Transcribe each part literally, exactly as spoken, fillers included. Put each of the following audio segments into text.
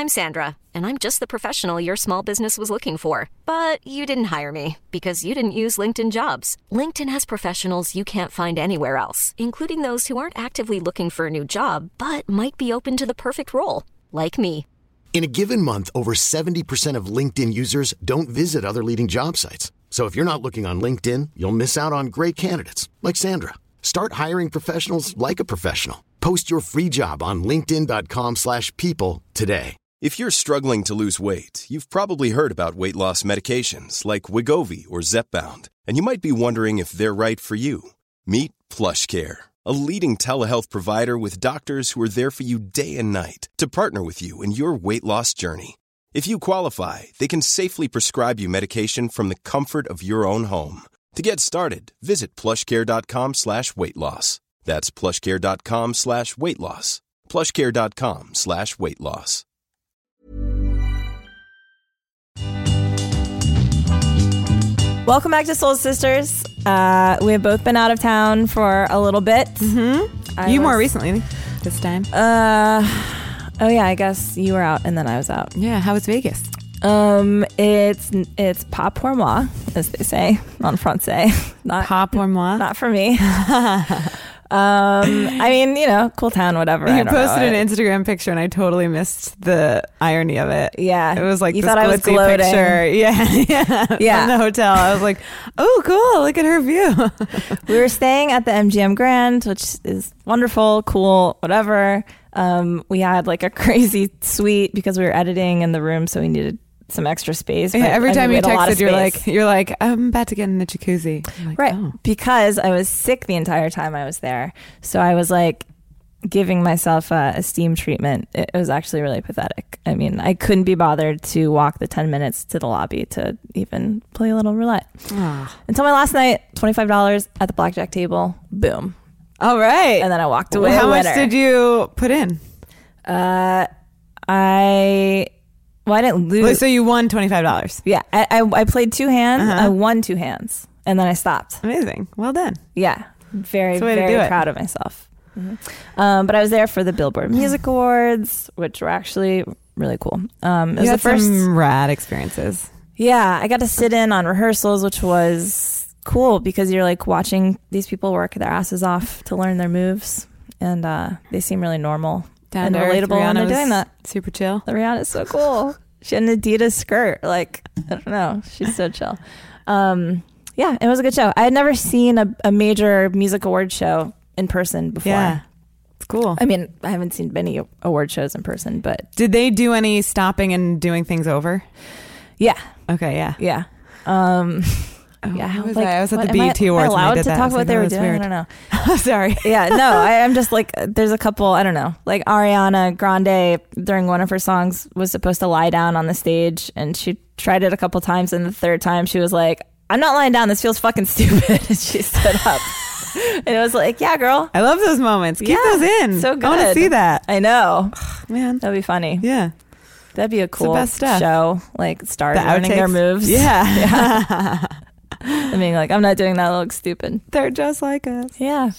I'm Sandra, and I'm just the professional your small business was looking for. But you didn't hire me because you didn't use LinkedIn Jobs. LinkedIn has professionals you can't find anywhere else, including those who aren't actively looking for a new job, but might be open to the perfect role, like me. In a given month, over seventy percent of LinkedIn users don't visit other leading job sites. So if you're not looking on LinkedIn, you'll miss out on great candidates like Sandra. Start hiring professionals like a professional. Post your free job on linkedin dot com slash people today. If you're struggling to lose weight, you've probably heard about weight loss medications like Wegovy or Zepbound, and you might be wondering if they're right for you. Meet PlushCare, a leading telehealth provider with doctors who are there for you day and night to partner with you in your weight loss journey. If you qualify, they can safely prescribe you medication from the comfort of your own home. To get started, visit plushcare.com slash weight loss. That's plushcare.com slash weight loss. plushcare.com slash weight loss. Welcome back to Soul Sisters. Uh, we have both been out of town for a little bit. Mm-hmm. You was, more recently this time. Uh, oh yeah, I guess you were out and then I was out. Yeah, how was Vegas? Um, it's it's pas pour moi, as they say en français. Not pas pour moi. Not for me. Um, I mean, you know, cool town, whatever. You I don't posted know. an Instagram picture, and I totally missed the irony of it. Yeah, it was like you this thought I was gloating. picture. Yeah, yeah, yeah. From the hotel, I was like, "Oh, cool! Look at her view." We were staying at the M G M Grand, which is wonderful, cool, whatever. Um, we had like a crazy suite because we were editing in the room, so we needed some extra space. Yeah, every I time mean, you texted, you're space. like, you're like, I'm about to get in the jacuzzi. Like, right. Oh. Because I was sick the entire time I was there. So I was like giving myself a, a steam treatment. It was actually really pathetic. I mean, I couldn't be bothered to walk the ten minutes to the lobby to even play a little roulette. Oh. Until my last night, twenty-five dollars at the blackjack table. Boom. All right. And then I walked away. Well, how winner. much did you put in? Uh, I... Well, I didn't lose. So you won twenty-five dollars. Yeah. I, I, I played two hands. Uh-huh. I won two hands. And then I stopped. Amazing. Well done. Yeah. Very, That's the way to very do it. proud of myself. Mm-hmm. Um, but I was there for the Billboard Music Awards, which were actually really cool. Um, it was You had the first, some rad experiences. Yeah. I got to sit in on rehearsals, which was cool because you're like watching these people work their asses off to learn their moves. And uh, they seem really normal. Down and to earth. relatable when Rihanna they're doing was that. Super chill. Rihanna's so cool. She had an Adidas skirt. Like, I don't know. She's so chill. Um, yeah, it was a good show. I had never seen a, a major music award show in person before. Yeah. It's cool. I mean, I haven't seen many award shows in person, but... Did they do any stopping and doing things over? Yeah. Okay, yeah. Yeah. Um... Oh, yeah, how was like, I? I was at what, the B E T am I, Awards. Am I allowed when they did to that. talk I was about what like, they oh, were that's doing? weird. I don't know. Oh, sorry. Yeah, no, I, I'm just like, there's a couple, I don't know, like Ariana Grande during one of her songs was supposed to lie down on the stage and she tried it a couple times and the third time she was like, I'm not lying down, this feels fucking stupid. And she stood up. And it was like, yeah, girl. I love those moments. Keep Yeah, those in. so good. I want to see that. I know. Man. That'd be funny. Yeah. That'd be a cool best stuff. show. Like stars The learning their outtakes. moves. Yeah. yeah. I mean, like, I'm not doing that. It looks stupid. They're just like us. Yeah.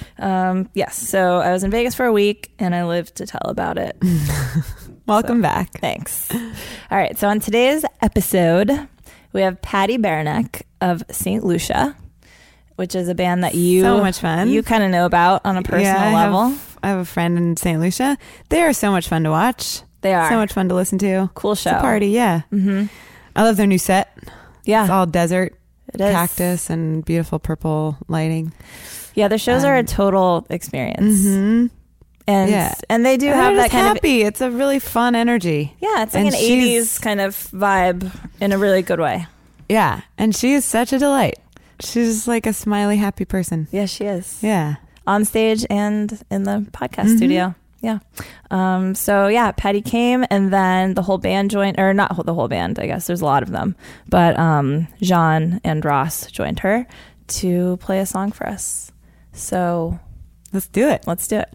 Um, yes. So I was in Vegas for a week and I lived to tell about it. Welcome So, back. Thanks. All right. So on today's episode, we have Patty Baranek of Saint Lucia, which is a band that you So much fun. You kind of know about on a personal yeah, I level. Have, I have a friend in Saint Lucia. They are so much fun to watch. They are. So much fun to listen to. Cool show. It's a party, yeah. Mm-hmm. I love their new set. Yeah. It's all desert. It is. Cactus and beautiful purple lighting. Yeah, their shows Um, are a total experience. Mm-hmm. And Yeah. and they do And have they're that just kind happy. It's a really fun energy. of Yeah, it's like And an she's- eighties kind of vibe in a really good way. Yeah. And she is such a delight. She's just like a smiley, happy person. Yeah, she is. Yeah. On stage and in the podcast Mhm. studio. Yeah. Um, so yeah, Patty came and then the whole band joined, or not the whole band, I guess there's a lot of them, but um, Jean and Ross joined her to play a song for us. So let's do it. Let's do it.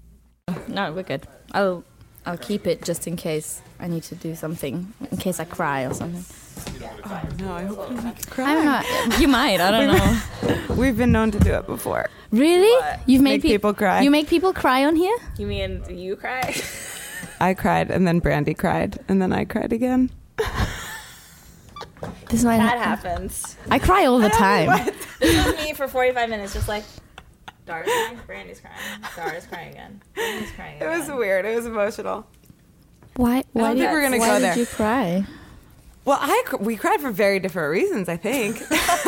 No, we're good. I'll I'll keep it just in case I need to do something, in case I cry or something. Oh, no, I hope you make I don't know. You might. I don't know. We've been known to do it before. Really? You've made Make pe- people cry. You make people cry on here? You mean you cry? I cried, and then Brandy cried, and then I cried again. This might That ha- happens. I cry all the time. This was me for forty-five minutes, just like, Dara's crying, Brandy's crying, Dara's crying again, Brandy's crying It again. was weird. It was emotional. Why? Why don't did, think we're gonna why go did there. you cry? Well, I cr- we cried for very different reasons, I think.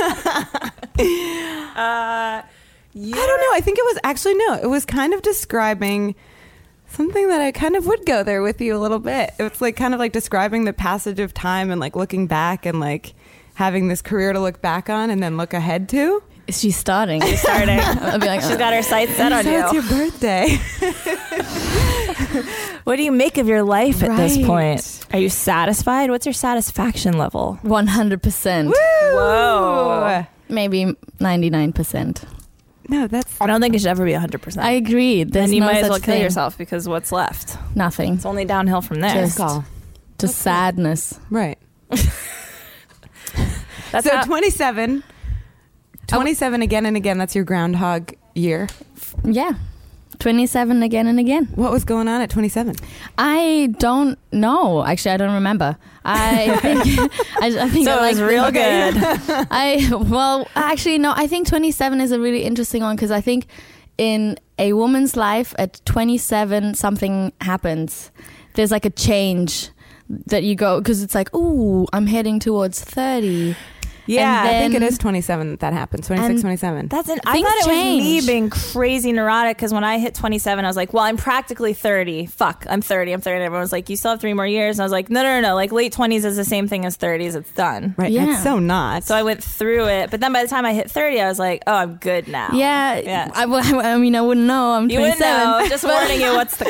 Uh, you I don't know. I think it was actually, no, it was kind of describing something that I kind of would go there with you a little bit. It's like kind of like describing the passage of time and like looking back and like having this career to look back on and then look ahead to. Is she starting? She's starting. I'll be like, She's got her sights set on So it's you. your birthday. What do you make of your life at this Right. point? Are you satisfied? What's your satisfaction level? one hundred percent. Whoa. Maybe ninety-nine percent. No, that's I don't think it should ever be one hundred percent. I agree. There's Then you no might as such well kill thing. yourself because what's left? Nothing. It's only downhill from there. Just- call. Just sadness. Right. That's so how- twenty-seven. twenty-seven again and again. That's your groundhog year. Yeah. twenty-seven again and again. What was going on at twenty-seven? I don't know. Actually, I don't remember. I think I, I think So I it was like real okay. good. I well, actually no. I think twenty-seven is a really interesting one because I think in a woman's life at twenty-seven something happens. There's like a change that you go because it's like, ooh, I'm heading towards thirty. Yeah, And I think it then- is twenty-seven that that happens. twenty-six, And twenty-seven. That's an. I Things thought it change. was me being crazy neurotic because when I hit twenty-seven, I was like, "Well, I'm practically thirty. Fuck, I'm thirty. I'm thirty." And everyone was like, "You still have three more years." And I was like, "No, no, no, no. Like late twenties is the same thing as thirties. It's done." Right. Yeah. It's so not. So I went through it, but then by the time I hit thirty, I was like, "Oh, I'm good now." Yeah, Yeah. I, I mean, I wouldn't know. I'm You wouldn't twenty-seven. know. Just warning you what's to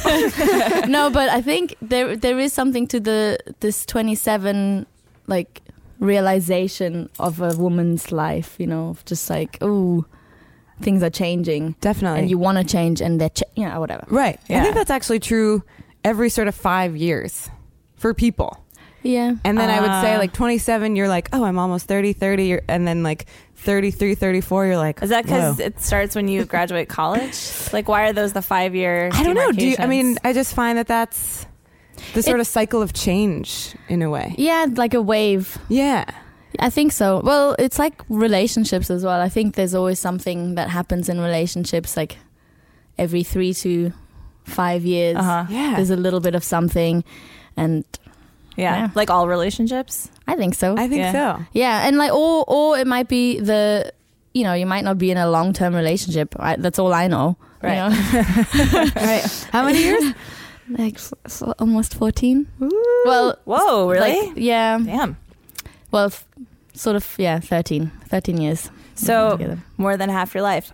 come. No, but I think there there is something to the this twenty-seven like realization of a woman's life, you know, of just like, oh, things are changing. Definitely. And you want to change and they're, ch- you know, whatever. Right. I Yeah. think that's actually true every sort of five years for people. Yeah. And then I would say Uh, like twenty-seven, you're like, oh, I'm almost thirty, thirty. You're, and then like thirty-three, thirty-four, you're like, Is that because whoa. it starts when you graduate college? Like, why are those the five year? I don't know. Do you, I mean, I just find that that's the sort It- of cycle of change in a way. Yeah, like a wave. Yeah. I think so. Well, it's like relationships as well. I think there's always something that happens in relationships like every three to five years. Uh-huh. Yeah. There's a little bit of something. And Yeah. Yeah. Like all relationships. I think so. I think Yeah. so. Yeah, and like, or or it might be the, you know, you might not be in a long term relationship. I, that's all I know. you Right. know? Right. How many years? Like f- f- almost fourteen. Well, Whoa, really? like, yeah. Damn. Well, f- sort of. Yeah, thirteen. Thirteen years. So together. more than half your life.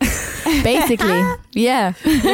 Basically, yeah.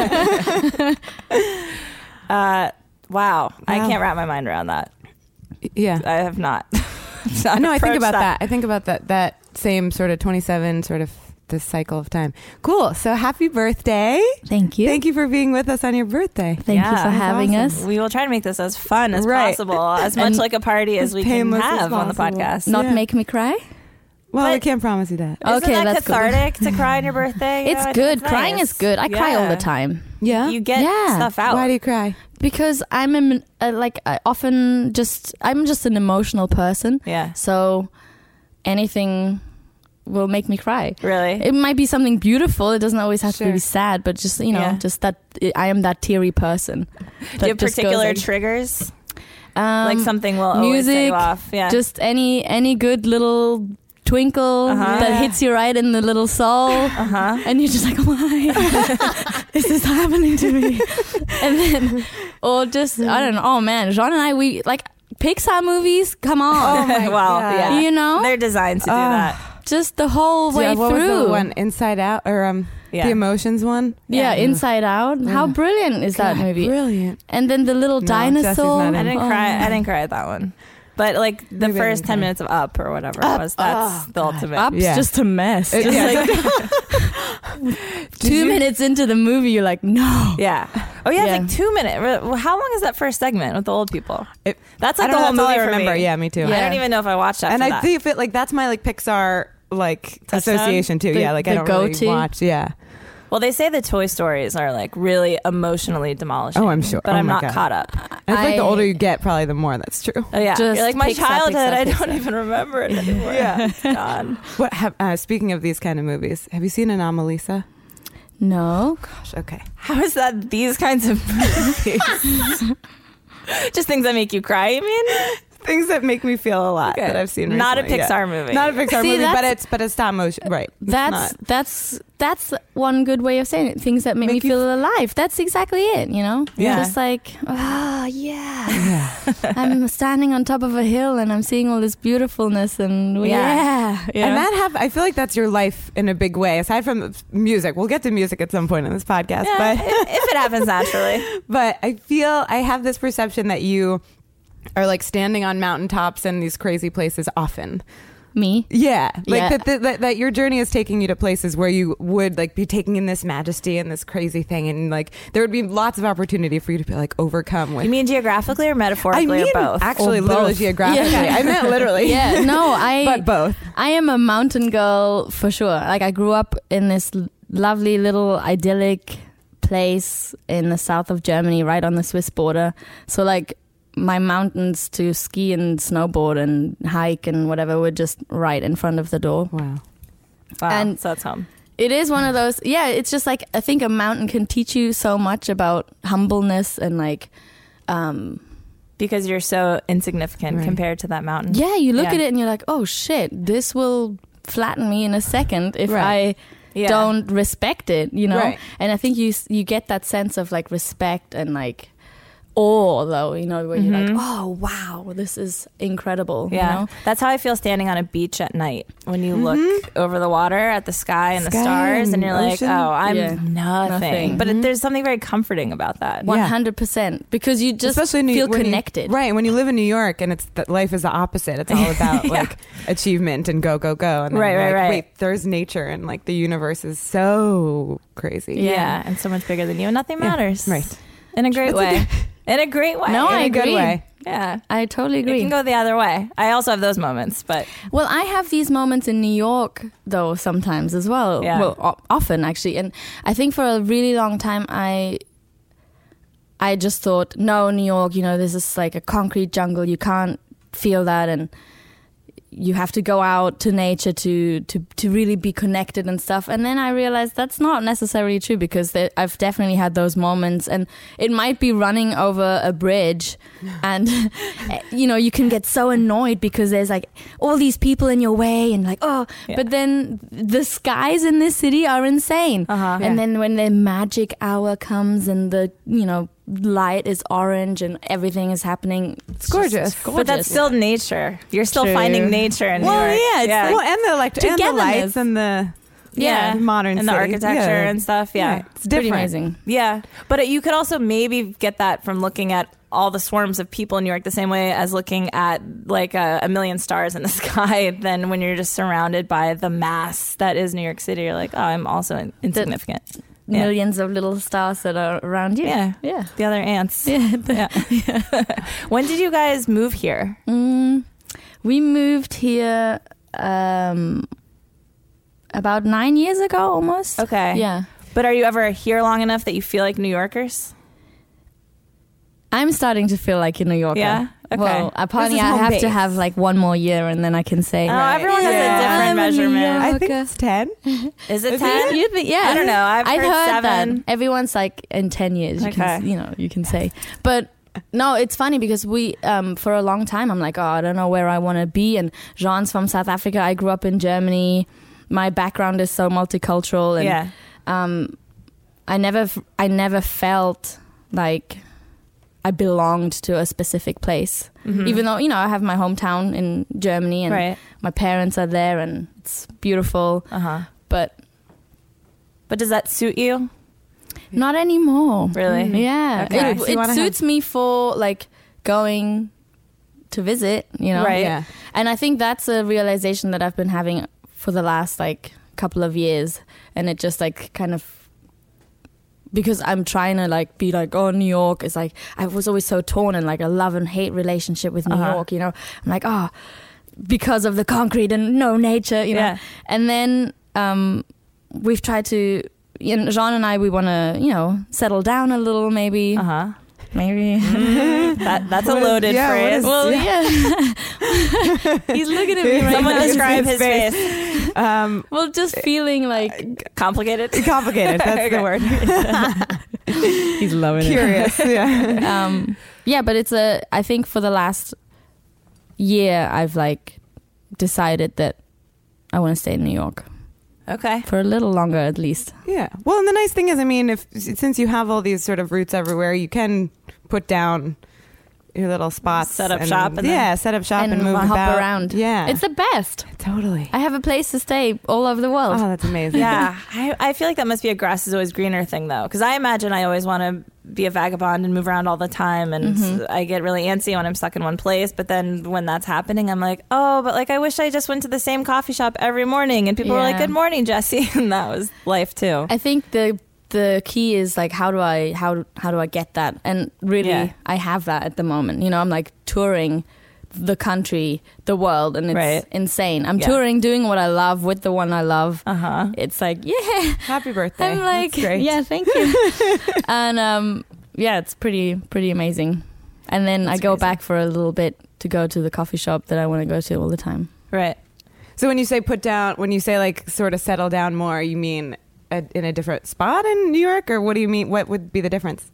Uh, wow. I Wow. can't wrap my mind around that. Yeah. I have not. I know. I think approached about that. I think about that, that same sort of twenty-seven sort of this cycle of time. Cool. So happy birthday. Thank you. Thank you for being with us on your birthday. Thank you Yeah, for that's having awesome. us. We will try to make this as fun as Right. possible, as much And like a party as as we can painless as have on the possible. podcast. Not Yeah. make me cry. Well, But- we can't promise you that. Isn't Okay, that that's good. cathartic to cry on your birthday? You It's know, I think good. it's Crying nice. is good. I cry all Yeah. the time Yeah. You get Yeah. stuff out. Why do you cry? because I'm in, uh, like I often just I'm just an emotional person. Yeah. So anything will make me cry. Really? It might be something beautiful. It doesn't always have Sure. to be sad, but just, you know, Yeah. just that I am that teary person. Do you that have just goes particular like- triggers? um, Like something will always set music, you off. Yeah. just any any good little twinkle Uh-huh. that hits you right in the little soul. uh-huh. And you're just like, why is this happening to me? And then, or just, I don't know. Oh man, Jean and I, we like Pixar movies. Come on. Oh my well, God. yeah. You know? They're designed to do Oh. that. Just the whole way Yeah, what through. was the one? Inside Out or um Yeah. the Emotions one? Yeah, Inside Out. How Yeah. brilliant is that God, movie? Brilliant. And then the little No, Jesse's dinosaur. not I in. didn't Oh, cry. man. I didn't cry at that one. But like the Maybe I first didn't ten cry. minutes of Up or whatever it was, that's Oh, the God. ultimate. Up's Yeah. just a mess. It- Just yeah. like two minutes into the movie, you're like, no. Yeah. Oh yeah, Yeah. it's like two minutes. Well, how long is that first segment with the old people? It- That's I like don't the know, whole that's all movie I for remember. me. Yeah, me too. Yeah. I don't even know if I watched that. And for I that. do feel like that's my like Pixar like Touchstone? association too. The- yeah, like I the don't really go-to? watch. Yeah. Well, they say the Toy Stories are like really emotionally demolishing. Oh, I'm sure. But Oh I'm my not God. caught up. I feel like the I- older you get, probably the more that's true. Oh yeah, Just you're like my picks up, childhood. picks up, I picks don't up. even remember it anymore. Yeah. It's gone. What? Have, uh, speaking of these kind of movies, have you seen Anomalisa? No. Gosh, okay. How is that these kinds of movies? Just things that make you cry, you mean? Things that make me feel a lot Okay. that I've seen. Not a recently, yeah. Pixar movie. Not a Pixar See, movie, but that's- it's but it's stop motion, right? It's That's not. that's that's one good way of saying it. Things that make, Make me you feel alive. That's exactly it. You know, Yeah. Just like ah, yeah. I'm standing on top of a hill and I'm seeing all this beautifuln's and Yeah. yeah, yeah. And that have I feel like that's your life in a big way. Aside from music, we'll get to music at some point in this podcast, Yeah, but if, if it happens naturally. but I feel I have this perception that you are like standing on mountaintops and these crazy places often. me. Yeah, like Yeah. That, that that your journey is taking you to places where you would like be taking in this majesty and this crazy thing, and like there would be lots of opportunity for you to be like overcome with. You mean geographically or I metaphorically mean, or both? actually, Or literally both. geographically. Yeah. I meant literally. Yeah, no, I. but both. I am a mountain girl for sure. Like I grew up in this l- lovely little idyllic place in the south of Germany, right on the Swiss border. So like my mountains to ski and snowboard and hike and whatever were just right in front of the door. Wow. Wow, and- so it's home. It is one of those. Yeah, it's just like I think a mountain can teach you so much about humbleness and like. Um, Because you're so insignificant Right. compared to that mountain. yeah, you look Yeah. at it and you're like, oh shit, this will flatten me in a second if Right. I Yeah. don't respect it, you know. Right. And I think you s- you get that sense of like respect and like awe, though, you know, where you're like, oh wow, this is incredible. Yeah, you know? that's how I feel standing on a beach at night when you look over the water at the sky and the Sky stars, and and you're like, ocean. "Oh, I'm Yeah. nothing." Nothing. But it, there's something very comforting about that. One hundred percent, because you just Especially when you- feel when you- connected. right? When you live in New York and it's that life is the opposite. It's all about like achievement and go go go. And then Right, you're right, like, right. Wait, there's nature and like the universe is so crazy. Yeah. Yeah. and so much bigger than you, and nothing Yeah, matters. right. In a great way. In a great way. No, In I a good agree. way. Yeah. I totally It agree. can go the other way. I also have those moments, but Well, I have these moments in New York, though, sometimes as well. Yeah. Well, o- often actually. And I think for a really long time, I I just thought, no, New York, you know, this is like a concrete jungle. You can't feel that. And you have to go out to nature to, to, to really be connected and stuff. And then I realized that's not necessarily true, because there, I've definitely had those moments, and it might be running over a bridge and, you know, you can get so annoyed because there's like all these people in your way and like, oh, Yeah. but then the skies in this city are insane. Uh-huh. And then when the magic hour comes and the, you know, light is orange and everything is happening, it's gorgeous. just but that's still nature. You're still True. finding nature in Well, New York. yeah, it's yeah. well, and the electric, and the Togetherness. lights, and the yeah. modern and the city. architecture Yeah. and stuff. Yeah. it's pretty different. amazing. Yeah, but you could also maybe get that from looking at all the swarms of people in New York the same way as looking at like a, a million stars in the sky. Then when you're just surrounded by the mass that is New York City, you're like, oh, I'm also in- insignificant. Yeah. Millions of little stars that are around you. Yeah. Yeah. The other ants. Yeah. Yeah. When did you guys move here? Mm, we moved here um, about nine years ago, almost. Okay. Yeah. But are you ever here long enough that you feel like New Yorkers? I'm starting to feel like a New Yorker. Yeah? Okay. Well, apparently is I home have base. to have like one more year and then I can say. Oh, everyone has Yeah. a different I'm a New measurement. I think Okay. it's ten. Is it Is ten? You think? Yeah. I don't know. I've I'd heard heard seven. that. Everyone's like in ten years. You Okay. can, you know, you can say. But no, it's funny because we, um, for a long time, I'm like, oh, I don't know where I want to be. And Jean's from South Africa. I grew up in Germany. My background is so multicultural, and Yeah. um, I never, f- I never felt like I belonged to a specific place. Mhm. Even though, you know, I have my hometown in Germany and Right. my parents are there and it's beautiful. Uh-huh. But But does that suit you? not anymore. Really? Yeah. Okay. It, So you it wanna suits me for like going to visit, you know? Right. Yeah. And I think that's a realization that I've been having for the last like couple of years. And it just like kind of, because I'm trying to like be like, oh, New York is like, I was always so torn in like a love and hate relationship with New Uh-huh. York, you know? I'm like, oh, because of the concrete and no nature, you know? Yeah. And then um, we've tried to you know, Jean and I, we want to, you know, settle down a little, maybe. Uh huh. Maybe. that, that's a loaded yeah, phrase. is- Well, yeah. He's looking at me right Someone now. describe his face. Um, Well, just feeling like Complicated. complicated. That's the word. he's loving Curious. Yeah. um, yeah, but it's a. I think for the last year, I've like decided that I want to stay in New York Okay. for a little longer, at least. Yeah. Well, and the nice thing is, I mean, if since you have all these sort of roots everywhere, you can put down your little spots, Set up and, shop and yeah, then- set up shop and, and move hop about. around. Yeah, It's the best. totally. I have a place to stay all over the world. Oh, that's amazing. Yeah, I, I feel like that must be a grass is always greener thing, though, because I imagine I always want to be a vagabond and move around all the time, and Mm-hmm. I get really antsy when I'm stuck in one place. But then when that's happening, I'm like, oh, but like I wish I just went to the same coffee shop every morning, and people were like, Yeah. "Good morning, Jesse," and that was life too. I think the the key is like how do I how how do I get that? And really, Yeah. I have that at the moment. You know, I'm like touring the country, the world, and it's Right. insane. I'm Yeah. touring, doing what I love with the one I love. Uh huh. It's like, yeah, Happy birthday. I'm like, That's great. yeah, thank you. And um, yeah, it's pretty pretty amazing. And then That's I go crazy. back for a little bit to go to the coffee shop that I want to go to all the time. Right. So when you say put down, when you say like sort of settle down more, you mean a, in a different spot in New York, or what do you mean? What would be the difference?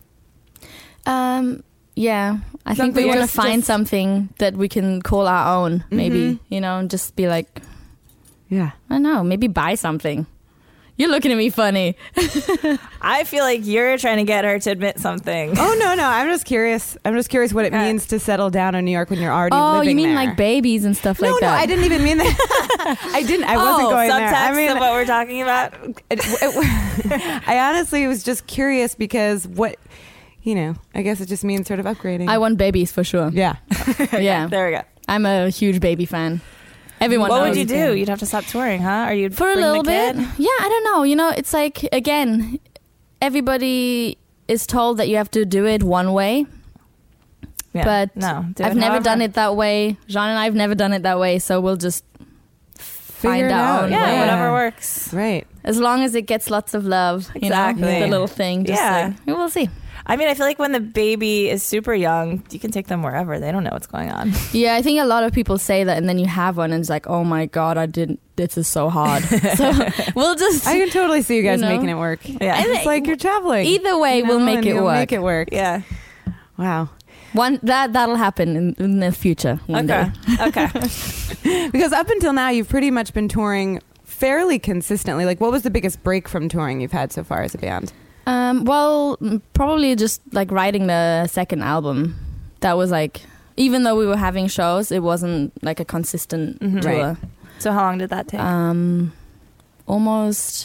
Um, yeah, I think we Something want to just- find just- something that we can call our own, maybe, you know, and just be like, Yeah. I don't know, maybe buy something. You're looking at me funny. I feel like you're trying to get her to admit something. Oh no, no. I'm just curious. I'm just curious what it Okay. means to settle down in New York when you're already Oh, living you mean there. like babies and stuff No, like no, that? I didn't even mean that. I didn't. I wasn't oh, going there. subtext I mean, of what we're talking about. it, it, I honestly was just curious because what, you know, I guess it just means sort of upgrading. I want babies for sure. yeah. Yeah, There we go. I'm a huge baby fan. Everyone What knows. would you do? You'd have to stop touring, huh? Or you'd For a bring little the bit. kid? Yeah, I don't know. You know, it's like, again, everybody is told that you have to do it one way. Yeah. But no, do I've it never however. done it that way. Jean and I have never done it that way, so we'll just find it our out. own Yeah, way. whatever works. Right. As long as it gets lots of love, you Exactly. know, the little thing. Just Yeah. like, we'll see. I mean, I feel like when the baby is super young, you can take them wherever. They don't know what's going on. Yeah, I think a lot of people say that, and then you have one, and it's like, oh my god, I didn't. This is so hard. So we'll just I can totally see you guys You know? making it work. Yeah. It's like you're traveling. either way, you know, we'll make and it you'll work. Make it work. Yeah. Wow. One that that'll happen in, in the future. One Okay. day. Okay. Because up until now, you've pretty much been touring fairly consistently. Like, what was the biggest break from touring you've had so far as a band? Um, well, m- probably just like writing the second album. That was like, even though we were having shows, it wasn't like a consistent Mhm. tour. Right. So how long did that take? Um, almost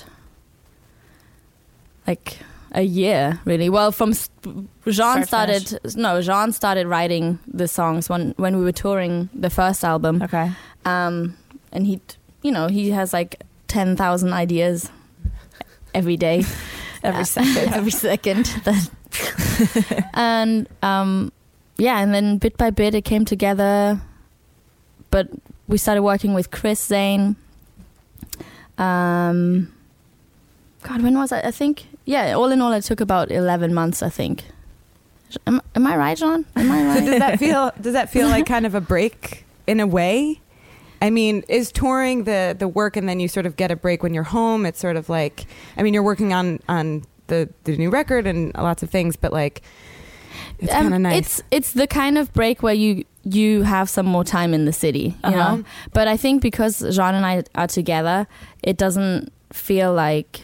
like a year, really. Well, from s- Jean Start to started. No, Jean started writing the songs when when we were touring the first album. okay. Um, and he, you know, he has like ten thousand ideas every day. Every Uh, second. every second. And um, yeah, and then bit by bit it came together. But we started working with Chris Zane. Um, God, when was I? I think yeah. All in all, it took about eleven months. I think. Am, am I right, John? Am I So right? does that feel? Does that feel like kind of a break in a way? I mean, is touring the the work and then you sort of get a break when you're home? It's sort of like, I mean, you're working on on the the new record and lots of things, but like, it's Um, kind of nice. It's it's the kind of break where you you have some more time in the city, you Uh-huh. know. But I think because Jean and I are together, it doesn't feel like.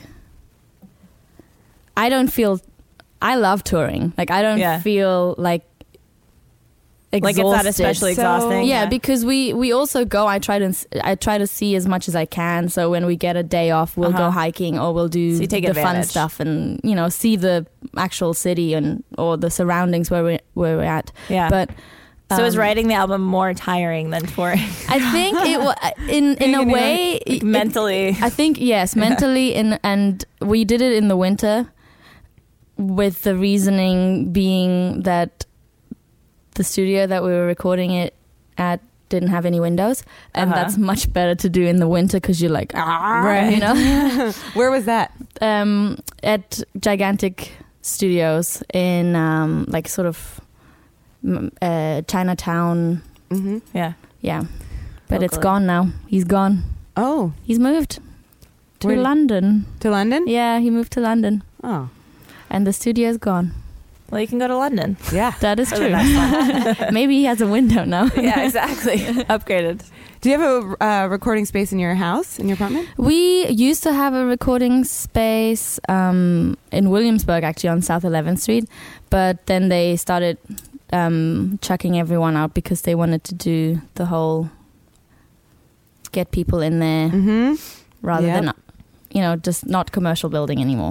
I don't feel. I love touring. Like I don't Yeah. feel like. Like it's not especially So- exhausting. Yeah, because we we also go. I try to I try to see as much as I can. So when we get a day off, we'll Uh-huh. go hiking or we'll do So you take the fun advantage. stuff and you know see the actual city and or the surroundings where we where we're at. Yeah. But so is um, writing the album more tiring than touring? I think it wa- in in a in New way Like it- mentally. I think yes, mentally, in and we did it in the winter, with the reasoning being that the studio that we were recording it at didn't have any windows, and Uh-huh. that's much better to do in the winter because you're like, ah, Right. you know. Where was that? um, at Gigantic Studios in um, like sort of mm, uh, Chinatown. Mm-hmm. Yeah. Yeah, but it's Locally. gone now. He's gone. Oh, He's moved to Where- London. to London? Yeah, he moved to London, Oh, and the studio is gone. Well, you can go to London. yeah. That is For the true. next one. Maybe he has a window now. Yeah, exactly. Upgraded. Do you have a uh, recording space in your house, in your apartment? We used to have a recording space um, in Williamsburg, actually on South eleventh Street, but then they started um, chucking everyone out because they wanted to do the whole get people in there Mm-hmm. rather Yep. than, you know, just not commercial building anymore.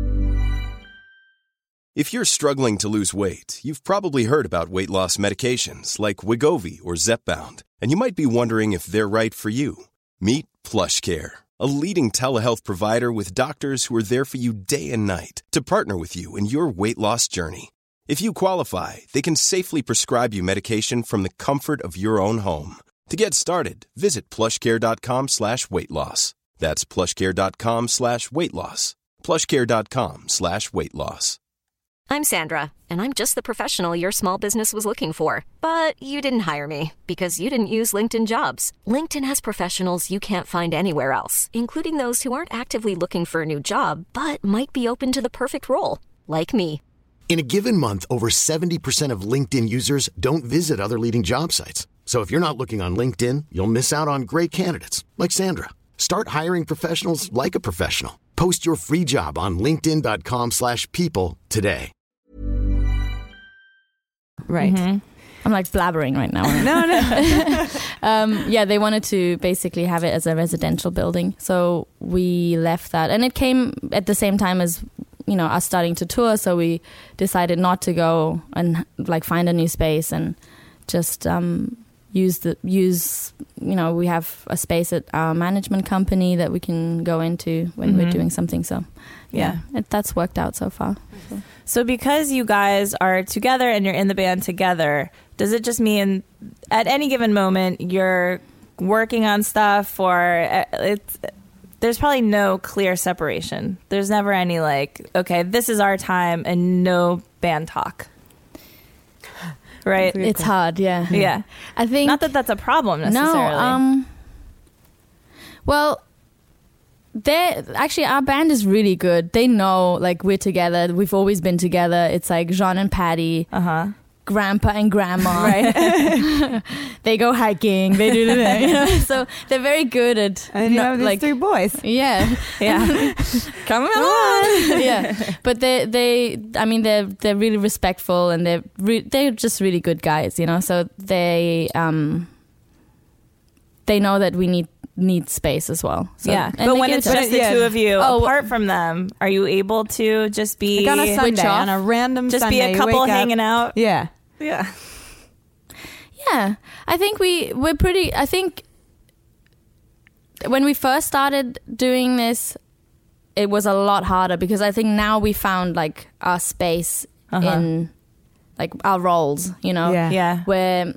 If you're struggling to lose weight, you've probably heard about weight loss medications like Wegovy or Zepbound, and you might be wondering if they're right for you. Meet PlushCare, a leading telehealth provider with doctors who are there for you day and night to partner with you in your weight loss journey. If you qualify, they can safely prescribe you medication from the comfort of your own home. To get started, visit plushcare.com slash weight loss. That's plushcare.com slash weight loss. plushcare.com slash weight loss. I'm Sandra, and I'm just the professional your small business was looking for. But you didn't hire me because you didn't use LinkedIn Jobs. LinkedIn has professionals you can't find anywhere else, including those who aren't actively looking for a new job, but might be open to the perfect role, like me. In a given month, over seventy percent of LinkedIn users don't visit other leading job sites. So if you're not looking on LinkedIn, you'll miss out on great candidates like Sandra. Start hiring professionals like a professional. Post your free job on linkedin.com slash people today. Right. Mm-hmm. I'm like blabbering right now. No, no. um, yeah, they wanted to basically have it as a residential building. So we left that. And it came at the same time as, you know, us starting to tour. So we decided not to go and like find a new space and just um, use the, use, you know, we have a space at our management company that we can go into when Mm-hmm. we're doing something. So yeah, Yeah. it, that's worked out so far. So because you guys are together and you're in the band together, does it just mean at any given moment you're working on stuff, or uh, it's, there's probably no clear separation? There's never any like, okay, this is our time and no band talk. Right? It's hard, yeah. Yeah. I think Not that that's a problem necessarily. No, um, well, they actually our band is really good. They know like we're together. We've always been together. It's like Jean and Patty, Uh-huh. grandpa and grandma. Right. They go hiking. They do the thing. You know? So they're very good at And you not- have these like three boys. yeah, Yeah. Come on. yeah. But they they I mean they're they're really respectful and they're re- they're just really good guys. You know, so they um they know that we need. need space as well. So, Yeah. and But they when get it's to- just the yeah. two of you, Oh, apart from them, are you able to just be Like on a Switch Sunday, off. on a random just Sunday, be a you couple wake up- hanging out? Yeah. Yeah. Yeah, I think we we're pretty. I think when we first started doing this, it was a lot harder because I think now we found like our space Uh-huh. in like our roles. You know, Yeah. Yeah. where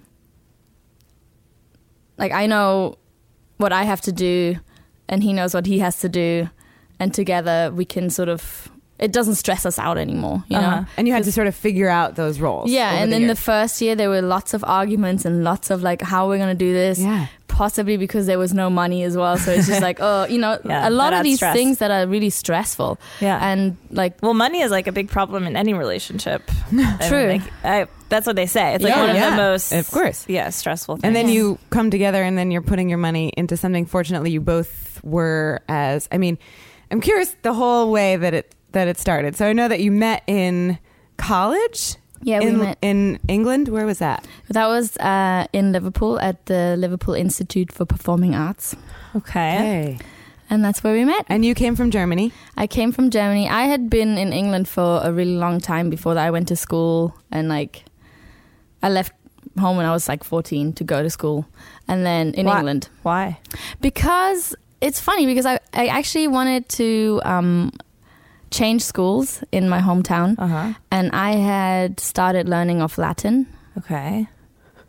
like I know what I have to do, and he knows what he has to do, and together we can sort of. It doesn't stress us out anymore, you Uh-huh. know. And you had to sort of figure out those roles. Yeah, over and the in the years. first year there were lots of arguments and lots of like how we're gonna do this. Yeah. Possibly because there was no money as well, so it's just like oh, you know, Yeah, a lot that of adds these stress. things that are really stressful. Yeah. and like Well, money is like a big problem in any relationship. I True. mean, like, I, that's what they say. It's like Yeah. one of Yeah, the most, of course. yeah, stressful things. And then you come together and then you're putting your money into something. Fortunately, you both were as, I mean, I'm curious the whole way that it, that it started. So I know that you met in college. Yeah, we in, met- in England. Where was that? that was uh, in Liverpool at the Liverpool Institute for Performing Arts, okay. and that's where we met. And you came from Germany. I came from Germany. I had been in England for a really long time before that. I went to school and like I left home when I was like fourteen to go to school, and then in Why- England. Why? Because it's funny because I, I actually wanted to um, change schools in my hometown, Uh huh. and I had started learning of Latin. Okay.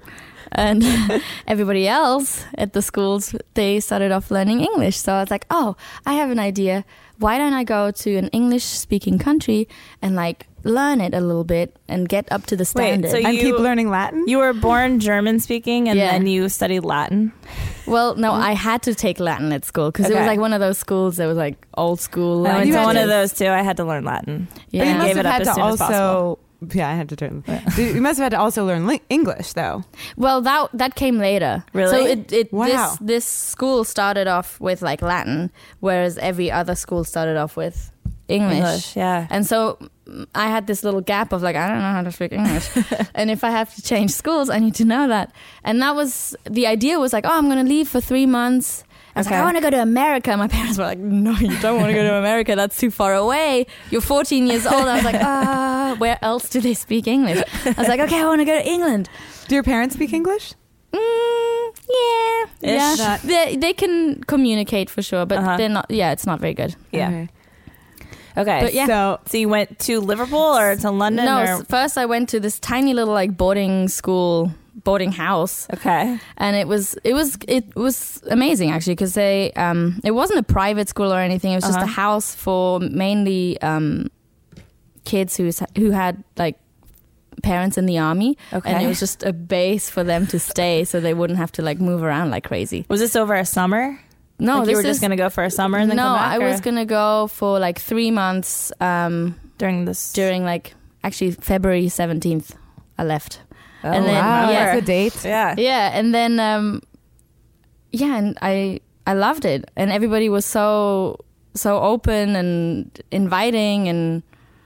And everybody else at the schools, they started off learning English. So I was like, oh, I have an idea. Why don't I go to an English-speaking country and like learn it a little bit and get up to the standard? so and you- keep learning Latin? You were born German speaking and Yeah. then you studied Latin. Well, no, I had to take Latin at school because it was Okay. like one of those schools that was like old school. I went you to had one to- of those too. I had to learn Latin. Yeah. But you I must gave have it up had as to soon as possible. also. Yeah, I had to turn. You must have had to also learn li- English, though. Well, that that came later. Really? So it, it Wow. this this school started off with like Latin, whereas every other school started off with English. English, yeah. And so mm, I had this little gap of like, I don't know how to speak English. And if I have to change schools, I need to know that. And that was, the idea was like, oh, I'm going to leave for three months. I was Okay. like, I want to go to America. My parents were like, no, you don't want to go to America. That's too far away. You're fourteen years old. I was like, ah, where else do they speak English? I was like, okay, I want to go to England. Do your parents speak English? Mm, yeah, Ish. yeah. They they can communicate for sure, but Uh-huh. they're not. Yeah, it's not very good. Yeah. Okay. Okay. But yeah. So So you went to Liverpool or to London? No, or? s- first I went to this tiny little like boarding school, boarding house, Okay. and it was it was it was amazing actually because they um it wasn't a private school or anything. It was just Uh-huh. a house for mainly um kids who who had like parents in the army, Okay. and it was just a base for them to stay, so they wouldn't have to like move around like crazy. Was this over a summer? No, like this you were is, just going to go for a summer and then no, come back? I was or gonna go for like three months um, during this during like actually February seventeenth. I left. Oh, and then- wow, yeah. that's a date. Yeah. Yeah, and then um, yeah, and I I loved it, and everybody was so so open and inviting, and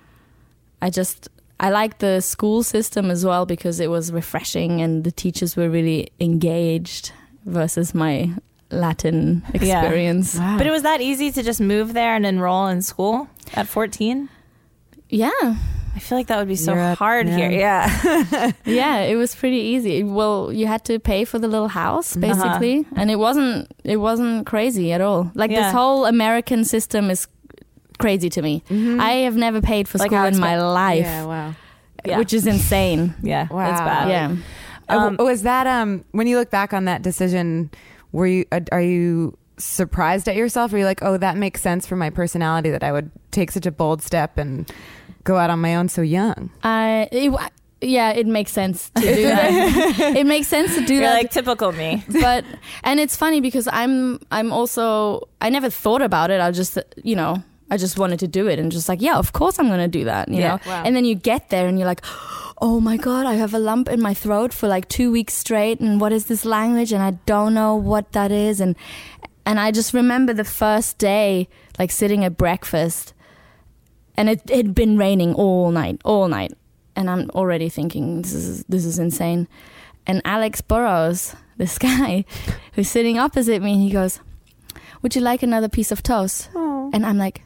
I just I liked the school system as well because it was refreshing, and the teachers were really engaged versus my Latin experience. Wow. But it was that easy to just move there and enroll in school at fourteen? Yeah. I feel like that would be so Europe, hard yeah. here. Yeah. Yeah, it was pretty easy. Well, you had to pay for the little house basically, Uh-huh. and it wasn't it wasn't crazy at all. Like Yeah. this whole American system is crazy to me. I have never paid for Like school how in my expen- life, Yeah, wow. Yeah. which is insane. Yeah. Wow. It's bad. Yeah. Um, was that um when you look back on that decision, were you uh, are you surprised at yourself? Or are you like, oh, that makes sense for my personality that I would take such a bold step and go out on my own so young? I it, yeah, it makes sense to do that. It makes sense to do You're that. like typical me. But and it's funny because I'm I'm also I never thought about it. I just you know I just wanted to do it and just like yeah, of course I'm gonna do that. You Yeah. know, Wow. and then you get there and you're like, oh my god, I have a lump in my throat for like two weeks straight, and what is this language? And I don't know what that is, and and I just remember the first day like sitting at breakfast, and it it had been raining all night, all night, and I'm already thinking this is this is insane. And Alex Burrows, this guy who's sitting opposite me, he goes, would you like another piece of toast? Oh. And I'm like,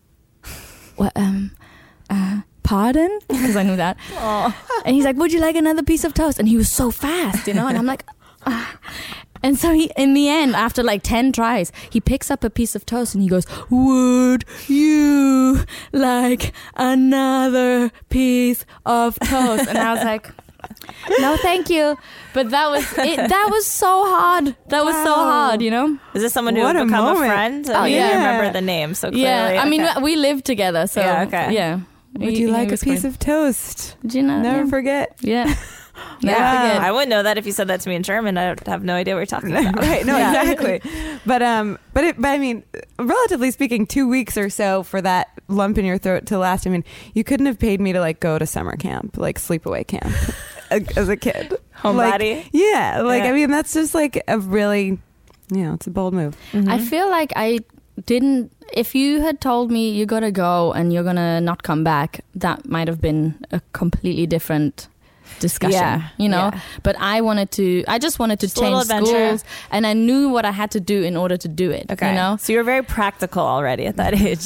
what, um, uh, pardon? Because I knew that. And he's like, would you like another piece of toast? And he was so fast, you know? And I'm like, ah. And so he, in the end, after like ten tries, he picks up a piece of toast and he goes, would you like another piece of toast? And I was like, no, thank you. But that was it. That was so hard. That was so Wow. hard, you know? Is this someone who What would a become a moment. friend? Oh, you yeah. remember the name so clearly. Yeah. I mean, Okay. we lived together. So, Yeah, okay. yeah. Would He- you he like a was piece great. of toast? Did you know? Never yeah. forget. Yeah. Never Yeah. forget. I wouldn't know that if you said that to me in German. I would have no idea what you're talking about. Right, no, Yeah. exactly. But um, but it, but I mean, relatively speaking, two weeks or so for that lump in your throat to last. I mean, you couldn't have paid me to like go to summer camp, like sleepaway camp, as a kid. Homebody? Like, yeah, like Yeah. I mean, that's just like a really, you know, it's a bold move. I feel like I didn't. If you had told me you gotta go and you're gonna not come back, that might have been a completely different discussion. Yeah, You know. yeah. But I wanted to. I just wanted to Just a little change adventure. schools, and I knew what I had to do in order to do it. Okay. You know. So you were very practical already at that age.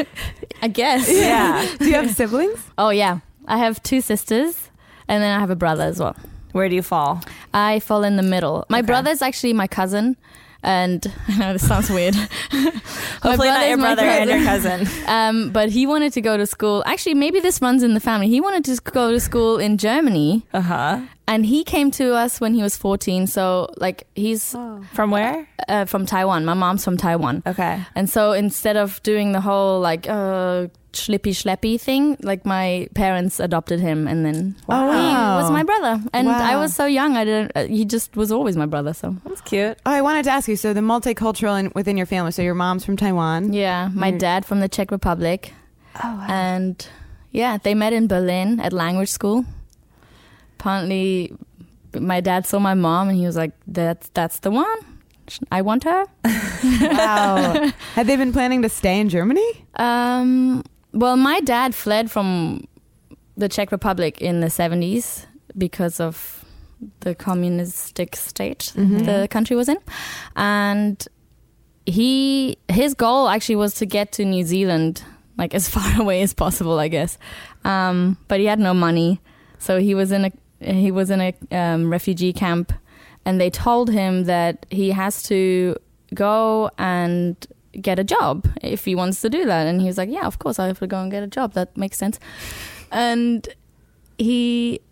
I guess. Yeah. Do you have siblings? Oh yeah. I have two sisters, and then I have a brother as well. Where do you fall? I fall in the middle. My Okay. brother's actually my cousin. And I know this sounds weird. Hopefully not your brother and your cousin. Um, but he wanted to go to school. Actually, maybe this runs in the family. He wanted to go to school in Germany. Uh huh. And he came to us when he was fourteen. So, like, he's oh. From where? Uh, from Taiwan. My mom's from Taiwan. Okay. And so instead of doing the whole, like, uh, schlippy schleppy thing, like, my parents adopted him, and then wow. he was my brother. And wow. I was so young, I didn't. Uh, he just was always my brother. So that's cute. Oh, I wanted to ask you. So the multicultural in, within your family. So your mom's from Taiwan. Yeah, my You're... dad from the Czech Republic. Oh, wow. And yeah, they met in Berlin at language school. Apparently, my dad saw my mom, and he was like, "That's that's the one. I want her." Wow. Had they been planning to stay in Germany? Um. Well, my dad fled from the Czech Republic in the seventies because of the communistic state mm-hmm. the country was in. And he his goal actually was to get to New Zealand, like as far away as possible, I guess. Um, but he had no money. So he was in a he was in a um, refugee camp, and they told him that he has to go and get a job if he wants to do that. And he was like, yeah, of course I have to go and get a job, that makes sense. And he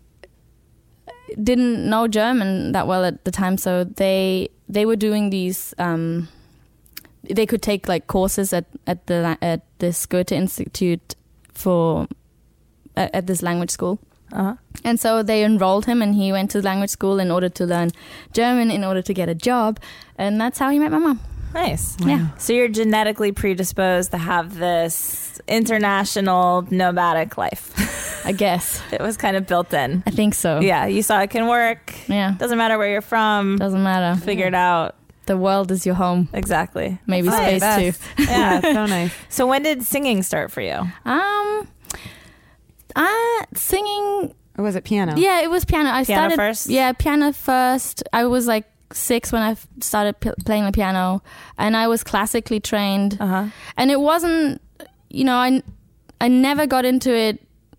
didn't know German that well at the time, so they they were doing these um they could take like courses at at the at this Goethe Institute for at, at this language school. Uh-huh. And so they enrolled him, and he went to language school in order to learn German, in order to get a job, and that's how he met my mom. Nice. Wow. Yeah. So you're genetically predisposed to have this international nomadic life. I guess. It was kind of built in. I think so. Yeah. You saw it can work. Yeah. Doesn't matter where you're from. Doesn't matter. Figure it out. The world is your home. Exactly. Maybe Oh, space that's- too. Yeah, so nice. So when did singing start for you? Um, uh, singing. Or was it piano? Yeah, it was piano. I Piano started first? Yeah, piano first. I was like six when I f- started p- playing the piano, and I was classically trained. Uh-huh. And it wasn't, you know, I I never got into it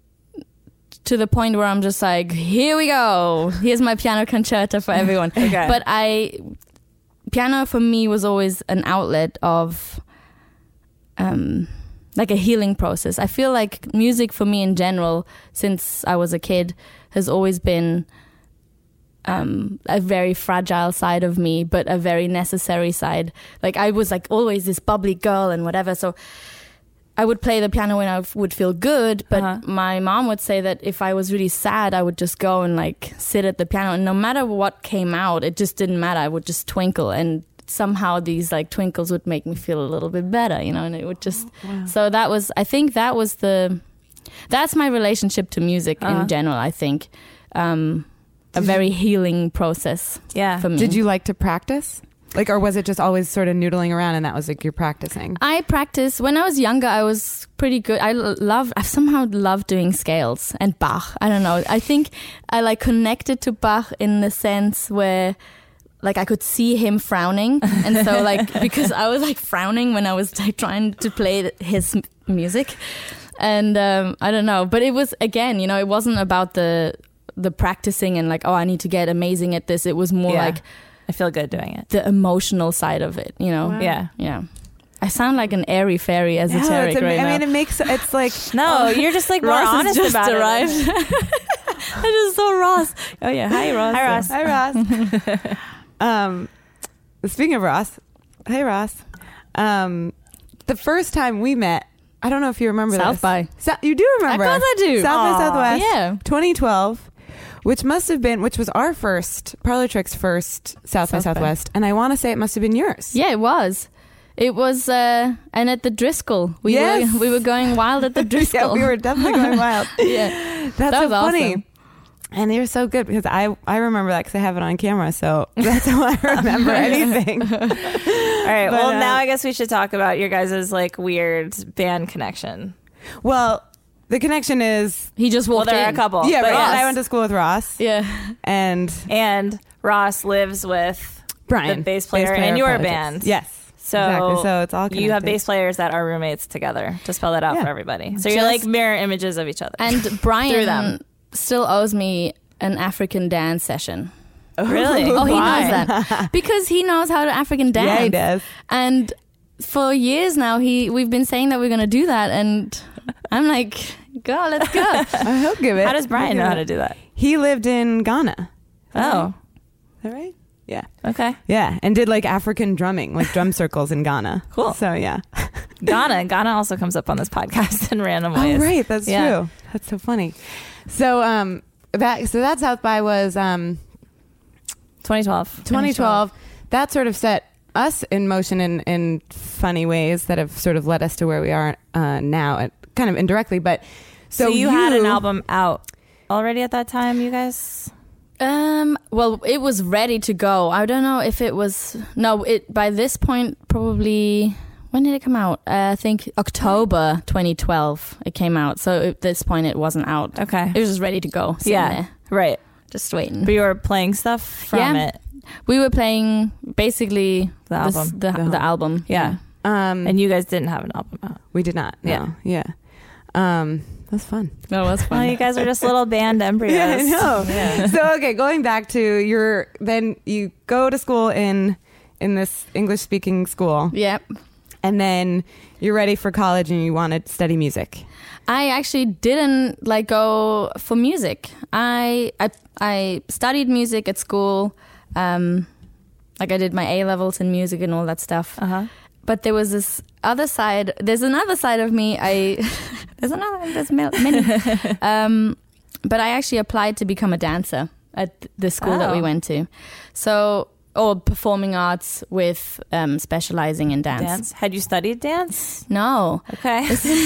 to the point where I'm just like, here we go. Here's my piano concerto for everyone. Okay. But I piano for me was always an outlet of um like a healing process. I feel like music for me in general, since I was a kid, has always been um, a very fragile side of me, but a very necessary side. Like I was like always this bubbly girl and whatever. So I would play the piano when I f- would feel good, but Uh-huh. my mom would say that if I was really sad, I would just go and like sit at the piano, and no matter what came out, it just didn't matter. I would just twinkle, and somehow these like twinkles would make me feel a little bit better, you know, and it would just, Wow. so that was, I think that was the, that's my relationship to music Uh-huh. in general, I think. Um, a very healing process Yeah. for me. Did you like to practice? Like, or was it just always sort of noodling around and that was like you're practicing? I practiced when I was younger. I was pretty good. I l- love. I somehow love doing scales and Bach. I don't know. I think I like connected to Bach in the sense where, like, I could see him frowning, and so like because I was like frowning when I was like trying to play his m- music, and um, I don't know. But it was, again, you know, it wasn't about the the practicing and like, oh, I need to get amazing at this. It was more Yeah. like I feel good doing it. the emotional side of it, you know. Wow. Yeah. Yeah. I sound like an airy fairy esoteric it's am- right I now. mean, it makes it's like No, you're just like more Ross has honest just about arrived. it. I just saw Ross. Oh yeah, hi Ross. Hi, Ross. Hi, Ross. um, speaking of Ross, hey Ross. Um, the first time we met, I don't know if you remember South this. by. So, you do remember? Of course I do. South by Aw. Southwest. Yeah. twenty twelve, which must have been, which was our first Parlor Tricks first South by South by. Southwest, and I want to say it must have been yours. Yeah, it was. It was, uh, and at the Driscoll, we Yes. were we were going wild at the Driscoll. Yeah, we were definitely going wild. Yeah. That's That so was funny. awesome. And you're so good because I, I remember that because I have it on camera, so that's how I remember anything. All right. But, well, uh, now I guess we should talk about your guys' like weird band connection. Well, the connection is, He just Well, walked there are in. a couple. yeah, but Ross. yes. I went to school with Ross, Yeah. and And Ross lives with Brian, the bass player, in of your Politics. band. Yes. So, exactly. So it's all you have connected. bass players that are roommates together. To spell that out Yeah. for everybody. So you're Just- like mirror images of each other. And Through Brian them. still owes me an African dance session. Really? Oh, he Why? knows that because he knows how to African dance. Yeah, he does. And for years now, he we've been saying that we're going to do that, and I'm like, go, let's go. Uh, he'll give it. How does Brian He'll know give how it. to do that? He lived in Ghana. Oh, Is that right? Yeah. okay. Yeah, and did like African drumming, like drum circles in Ghana. Cool. So yeah. Ghana. Ghana also comes up on this podcast in random ways. Oh right, that's Yeah. true. That's so funny. So um that so that South by was um twenty twelve. twenty twelve. That sort of set us in motion in in funny ways that have sort of led us to where we are uh, now, uh, kind of indirectly. But so, So, you, had an album out already at that time, you guys? Um, well, it was ready to go. I don't know if it was no. It by this point probably when did it come out? Uh, I think October twenty twelve. It came out. So at this point, it wasn't out. Okay. It was just ready to go. sitting Yeah. there, Right. just waiting. But you were playing stuff from Yeah. it. We were playing basically The this- album. the, The the album. Yeah. um And you guys didn't have an album out. we did not. No. Yeah. Yeah. Um that's fun. that was Well, fun. you guys are just little band embryos. Yeah, I know. Yeah. So okay, going back to your then you go to school in in this English speaking school, Yep. and then you're ready for college and you want to study music. I actually didn't like go for music. I I I studied music at school. Um, like I did my A levels in music and all that stuff. Uh-huh. But there was this other side. There's another side of me. I there's another. There's ma- many. um, but I actually applied to become a dancer at the school that we Oh. went to. So or performing arts with um, specializing in dance. Dance. Had you studied dance? No. Okay.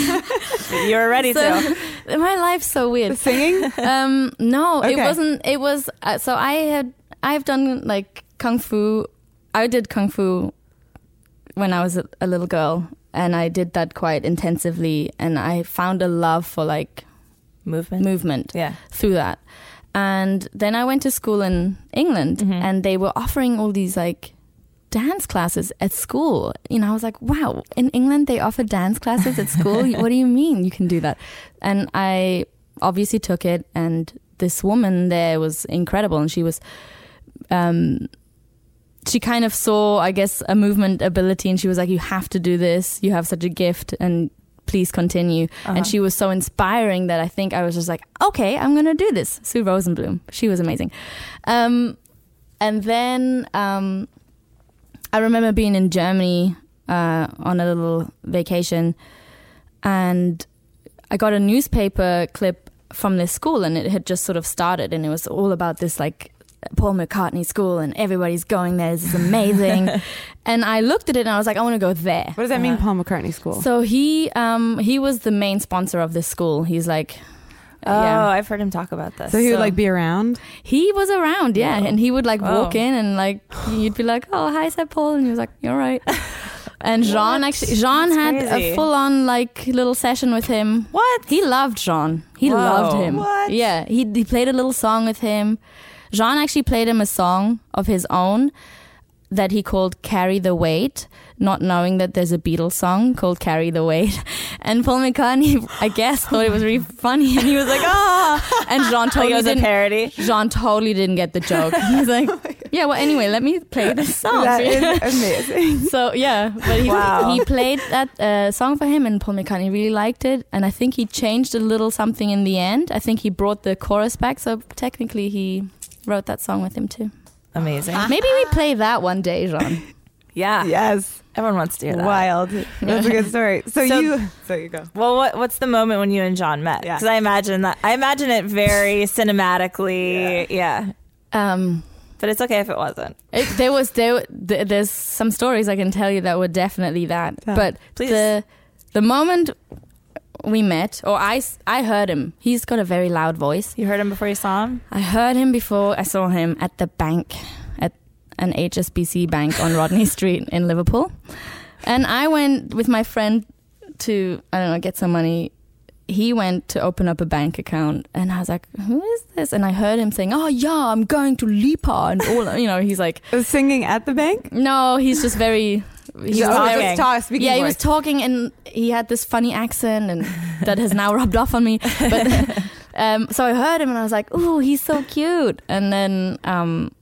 You were ready So, to. my life's so weird. Singing? Um, no, it Okay. wasn't. It was uh, so I had I've done like kung fu. I did kung fu when I was a, a little girl, and I did that quite intensively. And I found a love for like Movement. movement Yeah. through that. And then I went to school in England, Mhm. and they were offering all these like dance classes at school. You know, I was like, wow, in England they offer dance classes at school? What do you mean you can do that? And I obviously took it, and this woman there was incredible, and she was um she kind of saw, I guess, a movement ability, and she was like, you have to do this, you have such a gift, and please continue. Uh-huh. And she was so inspiring that I think I was just like, okay, I'm gonna do this. Sue Rosenblum, she was amazing. Um and then um I remember being in Germany uh, on a little vacation, and I got a newspaper clip from this school, and it had just sort of started, and it was all about this like Paul McCartney school, and everybody's going there. This is amazing. And I looked at it, and I was like, I want to go there. What does that mean, Paul McCartney School? So he um, he was the main sponsor of this school. He's like, Oh, yeah. I've heard him talk about this. So he would so- like be around? He was around, yeah, Whoa. and he would like walk Whoa. in, and like you'd be like, "Oh, hi, Sir Paul," and he was like, "You're right." And Jean What? actually, Jean That's had crazy. a full-on like little session with him. What? He loved Jean. He Whoa. loved him. What? Yeah, he he played a little song with him. Jean actually played him a song of his own that he called "Carry the Weight," not knowing that there's a Beatles song called "Carry the Weight." And Paul McCartney, I guess, thought it was really funny, and he was like, "Ah!" And Jean Like totally it was a didn't. parody. Jean totally didn't get the joke. He was like, "Yeah, well, anyway, let me play this song." That for you." is amazing. So yeah, but he Wow. he played that uh, song for him, and Paul McCartney really liked it. And I think he changed a little something in the end. I think he brought the chorus back, so technically he wrote that song with him too. Amazing. Maybe we play that one day, Jean. Yeah. Yes. Everyone wants to hear that. Wild. That's a good story. So, So- you so you go. Well, what what's the moment when you and John met? Yeah. Because I imagine that I imagine it very cinematically. Yeah. Um, But it's okay if it wasn't. it, there was there th- there's some stories I can tell you that were definitely that. Yeah. But Please. the the moment we met, or I s- I heard him. He's got a very loud voice. You heard him before you saw him? I heard him before I saw him at the bank, at an H S B C bank on Rodney Street in Liverpool. And I went with my friend to, I don't know, get some money. He went to open up a bank account, and I was like, who is this? And I heard him saying, oh yeah, I'm going to Lipa, and all, you know, he's like, Singing at the bank? no, he's just very, he Oh, was talking. very, just talk, speaking yeah, he voice. was talking, and he had this funny accent, and that has now rubbed off on me. But um, so I heard him, and I was like, "Ooh, he's so cute." And then um,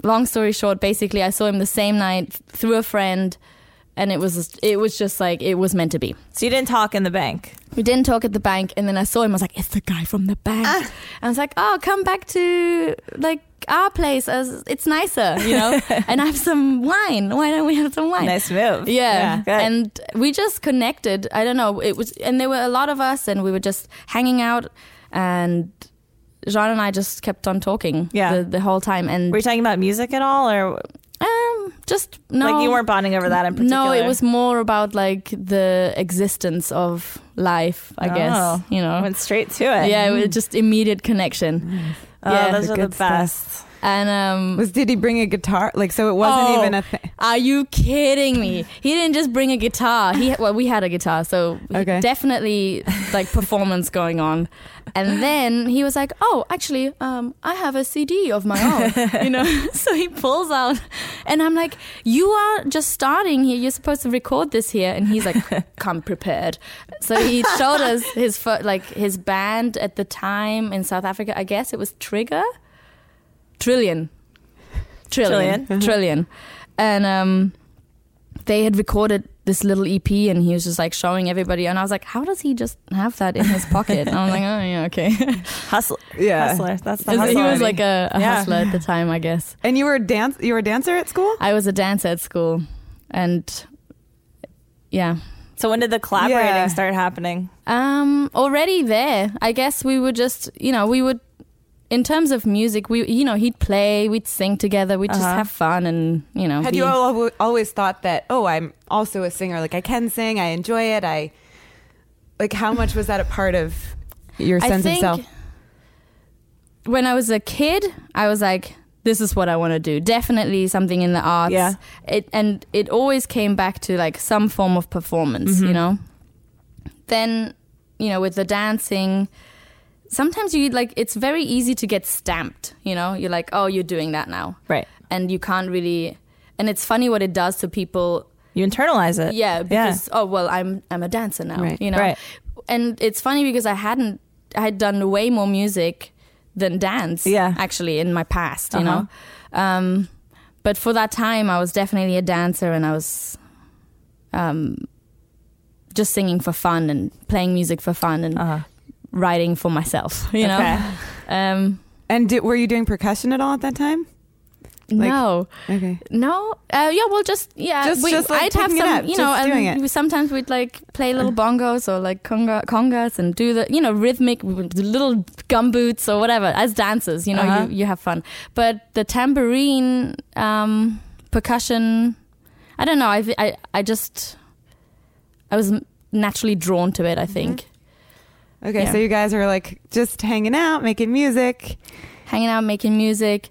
long story short, basically, I saw him the same night through a friend, and it was it was just like it was meant to be. So you didn't talk in the bank. We didn't talk at the bank, and then I saw him. I was like, "It's the guy from the bank." Ah. I was like, "Oh, come back to like our place, as it's nicer, you know, and I have some wine. Why don't we have some wine?" Nice move. Yeah, yeah and we just connected. I don't know. It was, and there were a lot of us, and we were just hanging out, and Jean and I just kept on talking. Yeah. the, the whole time. And were you talking about music at all, or um, just no? Like you weren't bonding over that in particular. No, it was more about like the existence of life. I oh, guess you know, went straight to it. Yeah, it was just immediate connection. Mm. Oh, yeah, those are the best. Stuff. And um, was did he bring a guitar? Like, so it wasn't oh, even a thing. Are you kidding me? He didn't just bring a guitar. He well, we had a guitar, so okay. definitely like performance going on. And then he was like, "Oh, actually, um, I have a C D of my own," you know. So he pulls out, and I'm like, "You are just starting here. You're supposed to record this here." And he's like, "Come prepared." So he showed us his fo- like his band at the time in South Africa. I guess it was Trigger. Trillion. Trillion. Trillion. Trillion. And um, they had recorded this little E P, and he was just like showing everybody. And I was like, how does he just have that in his pocket? And I was like, oh, yeah, okay. Hustler. Yeah. Hustler. That's the He hustler. was like a, a yeah. hustler at the time, I guess. And you were a dance. You were a dancer at school. I was a dancer at school. And yeah. So when did the collaborating Yeah. start happening? Um, already there. I guess we would just, you know, we would, in terms of music, we, you know, he'd play, we'd sing together, we'd just Uh-huh. have fun, and you know. Had be- you al- always thought that? Oh, I'm also a singer. Like I can sing. I enjoy it. I like. How much was that a part of your I sense think of self? when I was a kid, I was like, this is what I want to do. Definitely something in the arts. Yeah. It, and it always came back to like some form of performance, Mm-hmm. you know. Then, you know, with the dancing, sometimes you like, it's very easy to get stamped, you know. You're like, oh, you're doing that now. Right. And you can't really, and it's funny what it does to people. You internalize it. Yeah, because oh well, I'm I'm a dancer now, Right. you know. Right. And it's funny because I hadn't I had done way more music than dance. Yeah. actually in my past, you Uh-huh. know. Um, but for that time, I was definitely a dancer, and I was um, just singing for fun and playing music for fun and Uh-huh. writing for myself, you know. Okay. Um, And did, were you doing percussion at all at that time? Like- no. Okay. No, uh, yeah, well, just yeah, Just- we, just, like, I'd have picking it some, up, you know, just doing and it. we, sometimes we'd like play little bongos or like conga, congas and do the, you know, rhythmic the little gumboots or whatever as dancers, you know, Uh-huh. you, you have fun. But the tambourine, um, percussion, I don't know, I, I, I just, I was naturally drawn to it, I think. Okay. Yeah. So you guys are like just hanging out, making music. Hanging out, making music,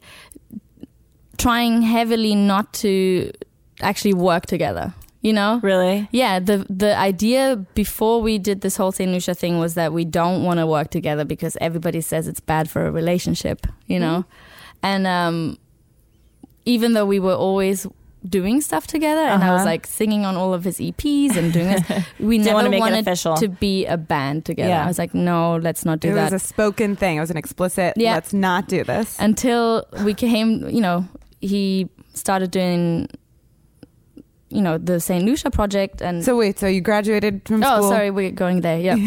trying heavily not to actually work together, you know? Really? Yeah, the the idea before we did this whole Saint Lucia thing was that we don't want to work together because everybody says it's bad for a relationship, you know? And um, even though we were always doing stuff together, and I was Uh-huh. like singing on all of his E Ps and doing this, we Didn't never wanna make it wanted official. to be a band together. Yeah. I was like, no, let's not do It that. was a spoken thing. It was an explicit. Yeah. Let's not do this. Until we came, you know, he started doing, you know, the Saint Lucia project. And So wait. So you graduated from oh, school. sorry, we're going there. Yeah,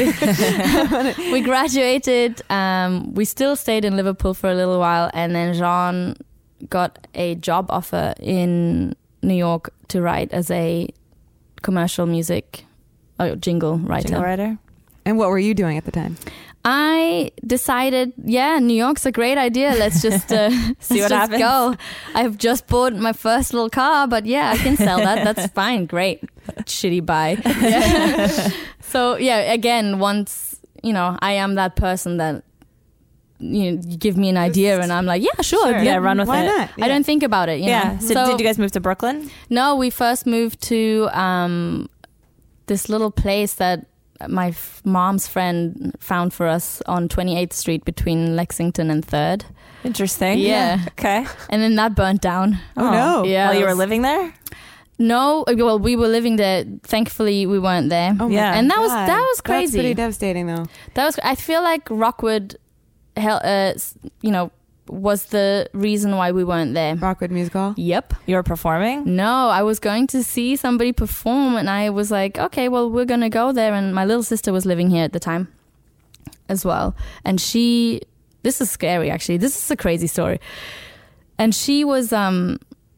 we, we graduated. Um, we still stayed in Liverpool for a little while, and then Jean got a job offer in New York to write as a commercial music oh, jingle writer. Jingle writer? And what were you doing at the time? I decided, yeah, New York's a great idea. Let's just uh, See what let's just happens. go. I've just bought my first little car, but yeah, I can sell that. That's fine. Great. Shitty buy. Yeah. So yeah, again, once, you know, I am that person that, you know, you give me an idea and I'm like, yeah, sure. Sure. Yeah, run with Why it. not? I don't think about it. You Yeah. Know? So, did you guys move to Brooklyn? No, we first moved to um, this little place that my f- mom's friend found for us on twenty-eighth Street between Lexington and third. Interesting. Yeah. Okay. And then that burnt down. Oh, no. Yeah. While it you were was- living there? No, well, we were living there. Thankfully, we weren't there. Oh my Yeah. And that was God. that was That's crazy. pretty devastating, though. That was. I feel like Rockwood, hel- uh, s- you know, was the reason why we weren't there. Rockwood Music Hall? Yep. You were performing? No, I was going to see somebody perform, and I was like, okay, well, we're going to go there. And my little sister was living here at the time as well. And she, this is scary, actually. This is a crazy story. And she was, um,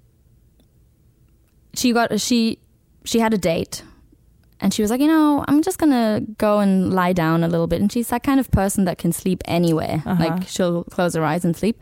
she got, she, she had a date. And she was like, you know, I'm just going to go and lie down a little bit. And she's that kind of person that can sleep anywhere. Uh-huh. Like, she'll close her eyes and sleep.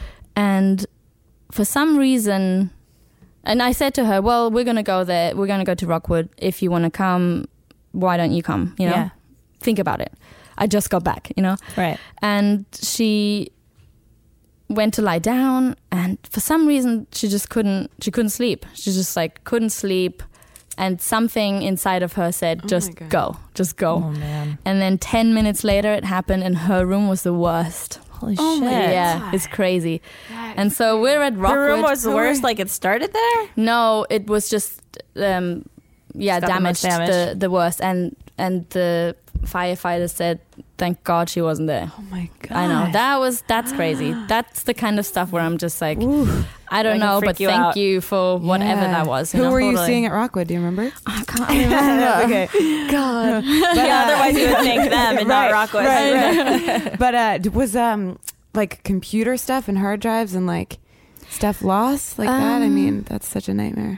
And for some reason, and I said to her, well, we're going to go there. We're going to go to Rockwood. If you want to come, why don't you come? You know, Yeah. think about it. I just got back, you know. Right. And she went to lie down. And for some reason, she just couldn't, she couldn't sleep. She just like couldn't sleep. And something inside of her said, Oh just my God. go, just go. Oh, man. And then ten minutes later it happened, and her room was the worst. Holy Oh shit. my Yeah, it's crazy. And so we're at Rockwood. Her room was the worst, like it started there? No, it was just, um, yeah, Just got the most damaged, damage. the, the worst. And, and the firefighter said, thank God she wasn't there. Oh my God. I know. That was, that's crazy. That's the kind of stuff where I'm just like, Ooh. I don't That can know, freak but you thank out. you for whatever Yeah. that was. Who you know? were you Totally. seeing at Rockwood? Do you remember? I can't remember. Okay. God. But, Yeah, uh, otherwise you would thank them and not right, Rockwood. Right, right. But uh, d- was um like computer stuff and hard drives and like stuff lost like that? I Um, mean, that's such a nightmare.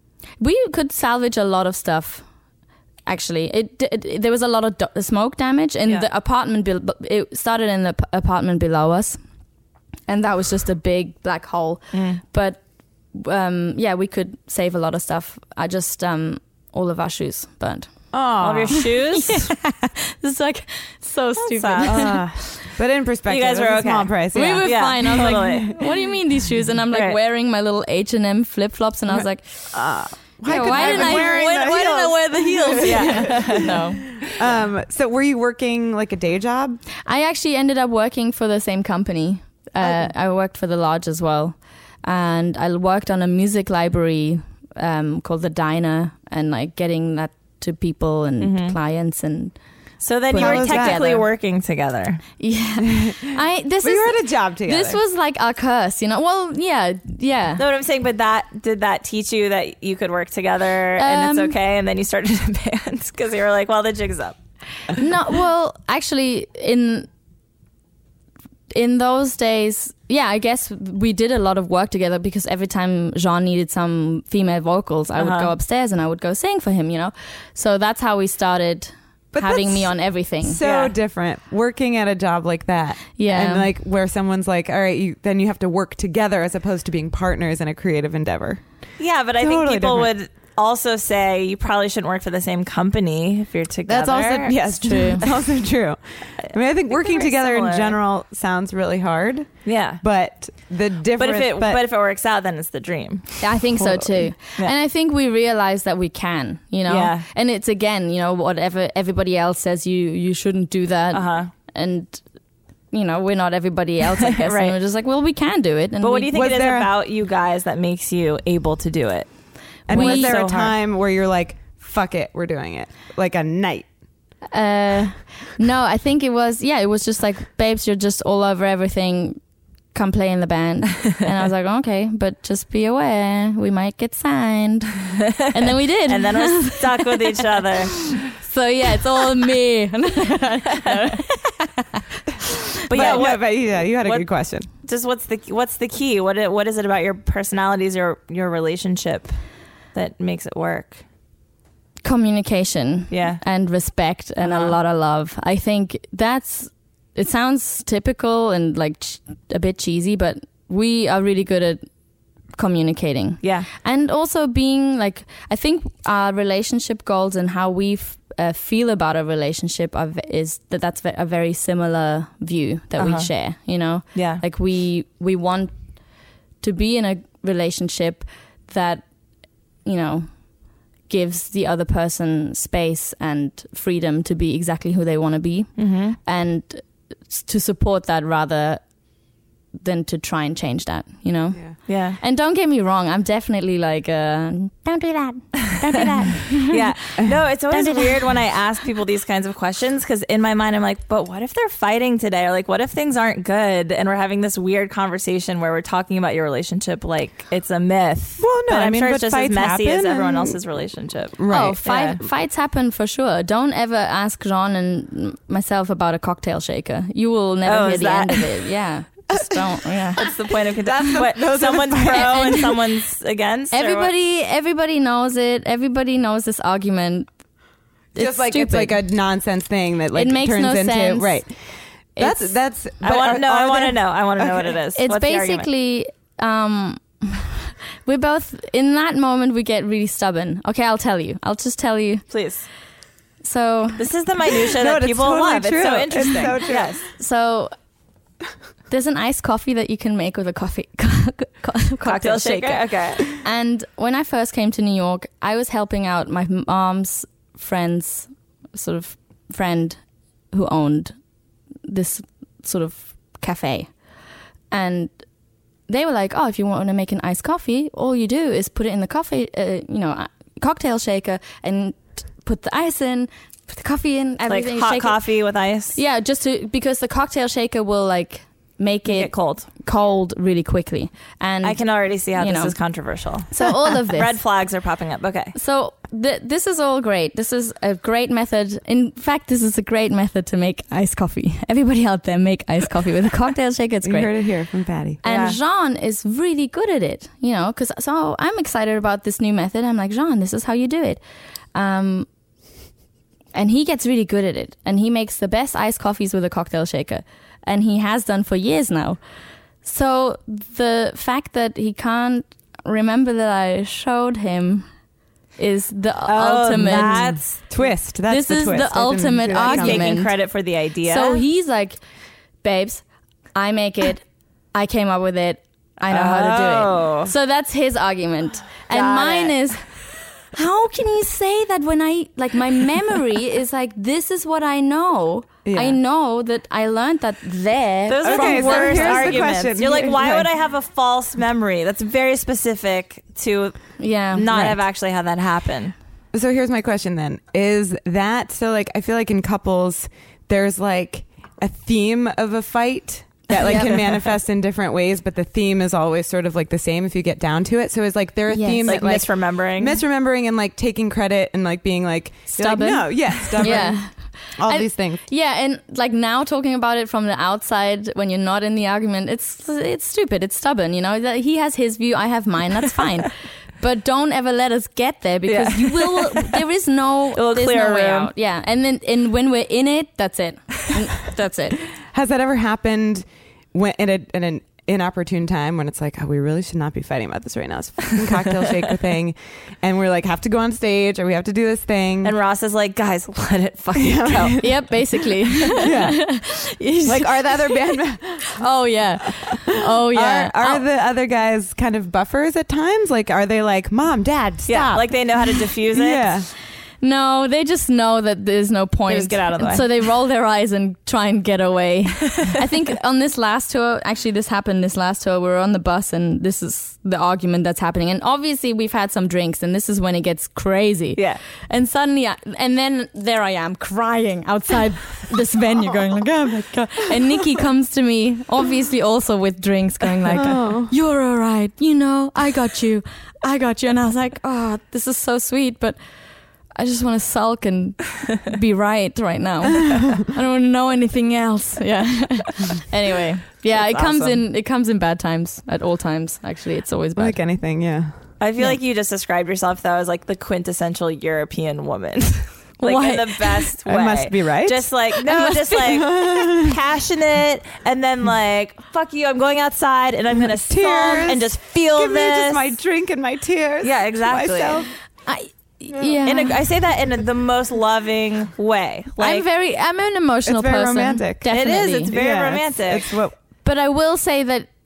We could salvage a lot of stuff. Actually, it, it there was a lot of do- smoke damage in Yeah. the apartment. Be- it started in the p- apartment below us, and that was just a big black hole. Mm. But um, yeah, we could save a lot of stuff. I just um, all of our shoes burned. All of your shoes? It's like so stupid. sad. But in perspective, You guys it was were a small okay. price. We Yeah. were Yeah, fine. I was totally. like, "What do you mean these shoes?" And I'm like Right. wearing my little H and M flip flops, and I was like, Why, yeah, couldn't "Why I didn't have I? been wearing Why, the why didn't I heels? wear the heels?" Yeah. No. Um, so were you working like a day job? I actually ended up working for the same company. Uh, I worked for the Lodge as well. And I worked on a music library um, called The Diner, and like getting that to people and Mhm. clients. And So then But you how were was that? technically working together. yeah, I this We is were at a job together. this was like our curse, you know. Well, yeah, yeah. Know what I'm saying? But that did that teach you that you could work together and Um, it's okay? And then you started a band because you were like, well, the jig's up. No, well, actually, in in those days, yeah, I guess we did a lot of work together because every time Jean needed some female vocals, I would Uh-huh. go upstairs and I would go sing for him, you know. So that's how we started But having that's me on everything. so Yeah. different working at a job like that. Yeah. And like where someone's like, all right, you, then you have to work together as opposed to being partners in a creative endeavor. Yeah, but I Totally think people different. would also say you probably shouldn't work for the same company if you're together. That's also yes, true. That's also true. I mean, I think working very together similar. in general sounds really hard, Yeah. but the But difference. if it but, if it works out, then it's the dream. I think so Totally. too. Yeah. And I think we realized that we can, you know. Yeah. And it's again, you know, whatever everybody else says you you shouldn't do that. Uh huh. And you know, we're not everybody else, I guess. Right. And we're just like, well, we can do it. And But what we- do you think Was it is there- about you guys that makes you able to do it? and we- was there so a hard. time where you're like, "Fuck it, we're doing it," like a night? Uh, no, I think it was, yeah, it was just like, babes, you're just all over everything. Come play in the band. And I was like, okay, but just be aware, we might get signed. And then we did. And then we're stuck with each other. so yeah, it's all me. But yeah, no, what, but yeah, you had a what- good question. just what's the what's the key? What it, what is it about your personalities or your relationship that makes it work? Communication. Yeah. And respect and Uh-huh. a lot of love. I think that's, it sounds typical and like ch- a bit cheesy, but we are really good at communicating. Yeah. And also being like, I think our relationship goals and how we f- uh, feel about a relationship are, v- is that that's ve- a very similar view that Uh-huh. we share, you know? Yeah. Like we, we want to be in a relationship that, you know, gives the other person space and freedom to be exactly who they want to be. Mm-hmm. And s- to support that rather than to try and change that, you know? Yeah. Yeah. And don't get me wrong, I'm definitely like, uh, don't do that. Don't do that. Yeah. No, it's always Don't do that. weird when I ask people these kinds of questions because in my mind I'm like, but what if they're fighting today? Or like, what if things aren't good and we're having this weird conversation where we're talking about your relationship like it's a myth? Well, no, but I'm I mean, sure but it's just as fights messy as happen everyone and- else's relationship. Right. Oh, fight, Yeah. fights happen for sure. Don't ever ask Jean and myself about a cocktail shaker. You will never Oh, hear is the that- end of it. Yeah. Just don't. Yeah. That's the point of contention. What, someone's pro and someone's against? or what? Everybody, everybody knows it. Everybody knows this argument. It's Just like stupid. it's like a nonsense thing that like It makes turns no into sense. right. That's It's- that's. I but want are- to know. are I want to there- know. I want to know what it is. It's What's the argument? basically um, we're both in that moment. We get really stubborn. Okay, I'll tell you. I'll just tell you. Please. So, This is the minutia No, that it's people totally love. true. It's so It's interesting. so true. Yes. so there's an iced coffee that you can make with a coffee cocktail, Cocktail shaker. Okay. And when I first came to New York, I was helping out my mom's friend's sort of friend who owned this sort of cafe. And they were like, oh, if you want to make an iced coffee, all you do is put it in the coffee, uh, you know, cocktail shaker and t- put the ice in, put the coffee in, Like everything. hot shake it. coffee with ice. Yeah, just to, because the cocktail shaker will like make Get it cold. cold really quickly. And I can already see how you this know. is controversial. so all of this. Red flags are popping up. Okay. So th- this is all great. This is a great method. In fact, this is a great method to make iced coffee. Everybody out there, make iced coffee with a cocktail shaker. It's You great. heard it here from Patty. And Yeah. Jean is really good at it, you know, because so I'm excited about this new method. I'm like, Jean, this is how you do it. Um, and he gets really good at it. And he makes the best iced coffees with a cocktail shaker. And he has done for years now. So the fact that he can't remember that I showed him is the ultimate. That's Twist. That's This the is twist. the I didn't ultimate see that coming. argument. taking credit for the idea. So he's like, babes, I make it. I came up with it. I know how to do Oh. it. So that's his argument. And Got mine it. is, how can he say that when I, like, my memory is like, this is what I know. Yeah. I know that I learned that there. Those are Okay, the so worst here's the arguments. question. You're like, why Okay. would I have a false memory? That's very specific to yeah. not Right. have actually had that happen. So here's my question then. Is that so like I feel like in couples there's like a theme of a fight that like Yep. can manifest in different ways, but the theme is always sort of like the same if you get down to it. So is like there a Yes. theme Like that like misremembering. misremembering and like taking credit and like being like you're like, Stubborn. no, yeah, stubborn. Yeah. All I- these things. Yeah, and like now talking about it from the outside when you're not in the argument, it's it's stupid. It's stubborn, you know. That he has his view, I have mine. That's fine. But don't ever let us get there because Yeah. you will. There is no. will There's clear no way room. out. Yeah, and then and when we're in it, that's it. And that's it. Has that ever happened when in, a, in an inopportune time when it's like, oh, we really should not be fighting about this right now? It's a fucking cocktail shaker thing. And we're like, have to go on stage or we have to do this thing. And Ross is like, guys, let it fucking go. Yep, basically. yeah. Like, are the other band members, Oh yeah. Oh yeah. are, are Oh, the other guys kind of buffers at times? Like, are they like, Mom, Dad, stop? Yeah, like they know how to diffuse it. yeah. No, they just know that there's no point. just get out of the And way. So they roll their eyes and try and get away. I think on this last tour, actually this happened this last tour, we were on the bus and this is the argument that's happening. And obviously we've had some drinks and this is when it gets crazy. Yeah. And suddenly, I, and then there I am crying outside this venue going like, oh my God. And Nikki comes to me, obviously also with drinks going like, Oh. you're all right. You know, I got you. I got you. And I was like, oh, this is so sweet. But I just want to sulk and be right right now. I don't want to know anything else. Yeah. Anyway, yeah, That's it comes awesome. in. It comes in bad times at all times. Actually, it's always bad. Like anything, yeah. I feel Yeah. like you just described yourself though as like the quintessential European woman. Like Why? in the best way. I must be right. Just like no, just like passionate, and then like fuck you. I'm going outside, and I'm gonna sulk Tears. and just feel Give this. me just my drink and my tears. Yeah, to exactly. myself. I, yeah. In a, I say that in a, the most loving way. Like I'm very. I'm an emotional It's very person. romantic. It is, Definitely. it's very Yeah, romantic. It's, it's what But I will say that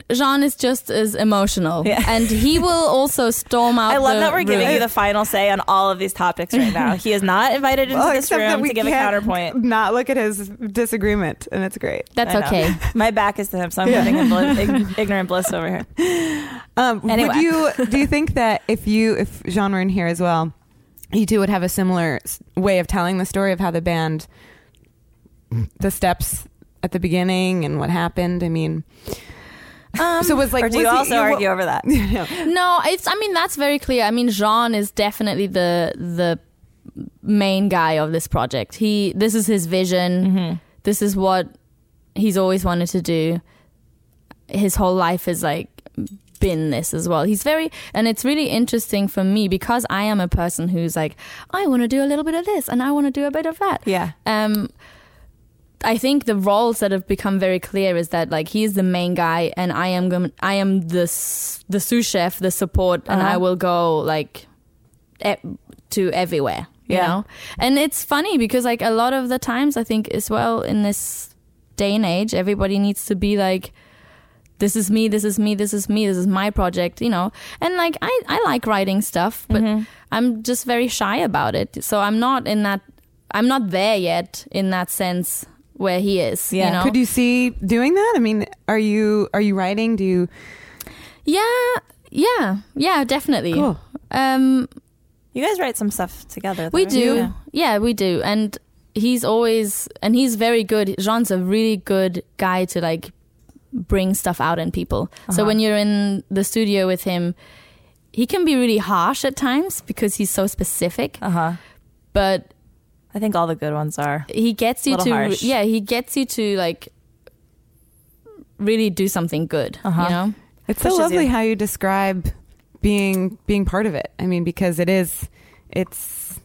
Jean is just as emotional, Yeah. and he will also storm out. I love the that we're giving room. you the final say on all of these topics right now. He is not invited into Well, this except that room we to give a can't counterpoint. Not look at his disagreement, and it's great. That's I know. okay. My back is to him, so I'm living in bliss, ig- ignorant bliss over here. Um, Anyway. Would you do you think that if you if Jean were in here as well, you two would have a similar s- way of telling the story of how the band, the steps at the beginning and what happened? I mean, Um, so it was like, Or do was you he- also argue over that? No, it's. I mean, that's very clear. I mean, Jean is definitely the the main guy of this project. He. This is his vision. Mm-hmm. This is what he's always wanted to do. His whole life is like been this as well. He's very, and it's really interesting for me because I am a person who's like, I want to do a little bit of this and I want to do a bit of that. Yeah. Um. I think the roles that have become very clear is that like he's the main guy and I am going I am the s- the sous chef, the support, and Uh-huh. I will go like e- to everywhere, you Yeah. know. And it's funny because like a lot of the times I think as well in this day and age, everybody needs to be like, this is me, this is me, this is me, this is my project, you know. And like I I like writing stuff, but Mm-hmm. I'm just very shy about it. So I'm not in that I'm not there yet in that sense where he is. Yeah. You know? Could you see doing that? I mean, are you are you writing? Do you? Yeah, yeah, yeah, definitely. Cool. Um, You guys write some stuff together. though, we right? do. Yeah. Yeah, we do. And he's always, and he's very good. Jean's a really good guy to like bring stuff out in people. So Uh-huh. when you're in the studio with him, he can be really harsh at times because he's so specific. Uh-huh. But I think all the good ones are. he gets you Little to, harsh. yeah, he gets you to like really do something good. Uh-huh. You know. It's so Pushes lovely you. how you describe being being part of it. I mean, because it is, it's.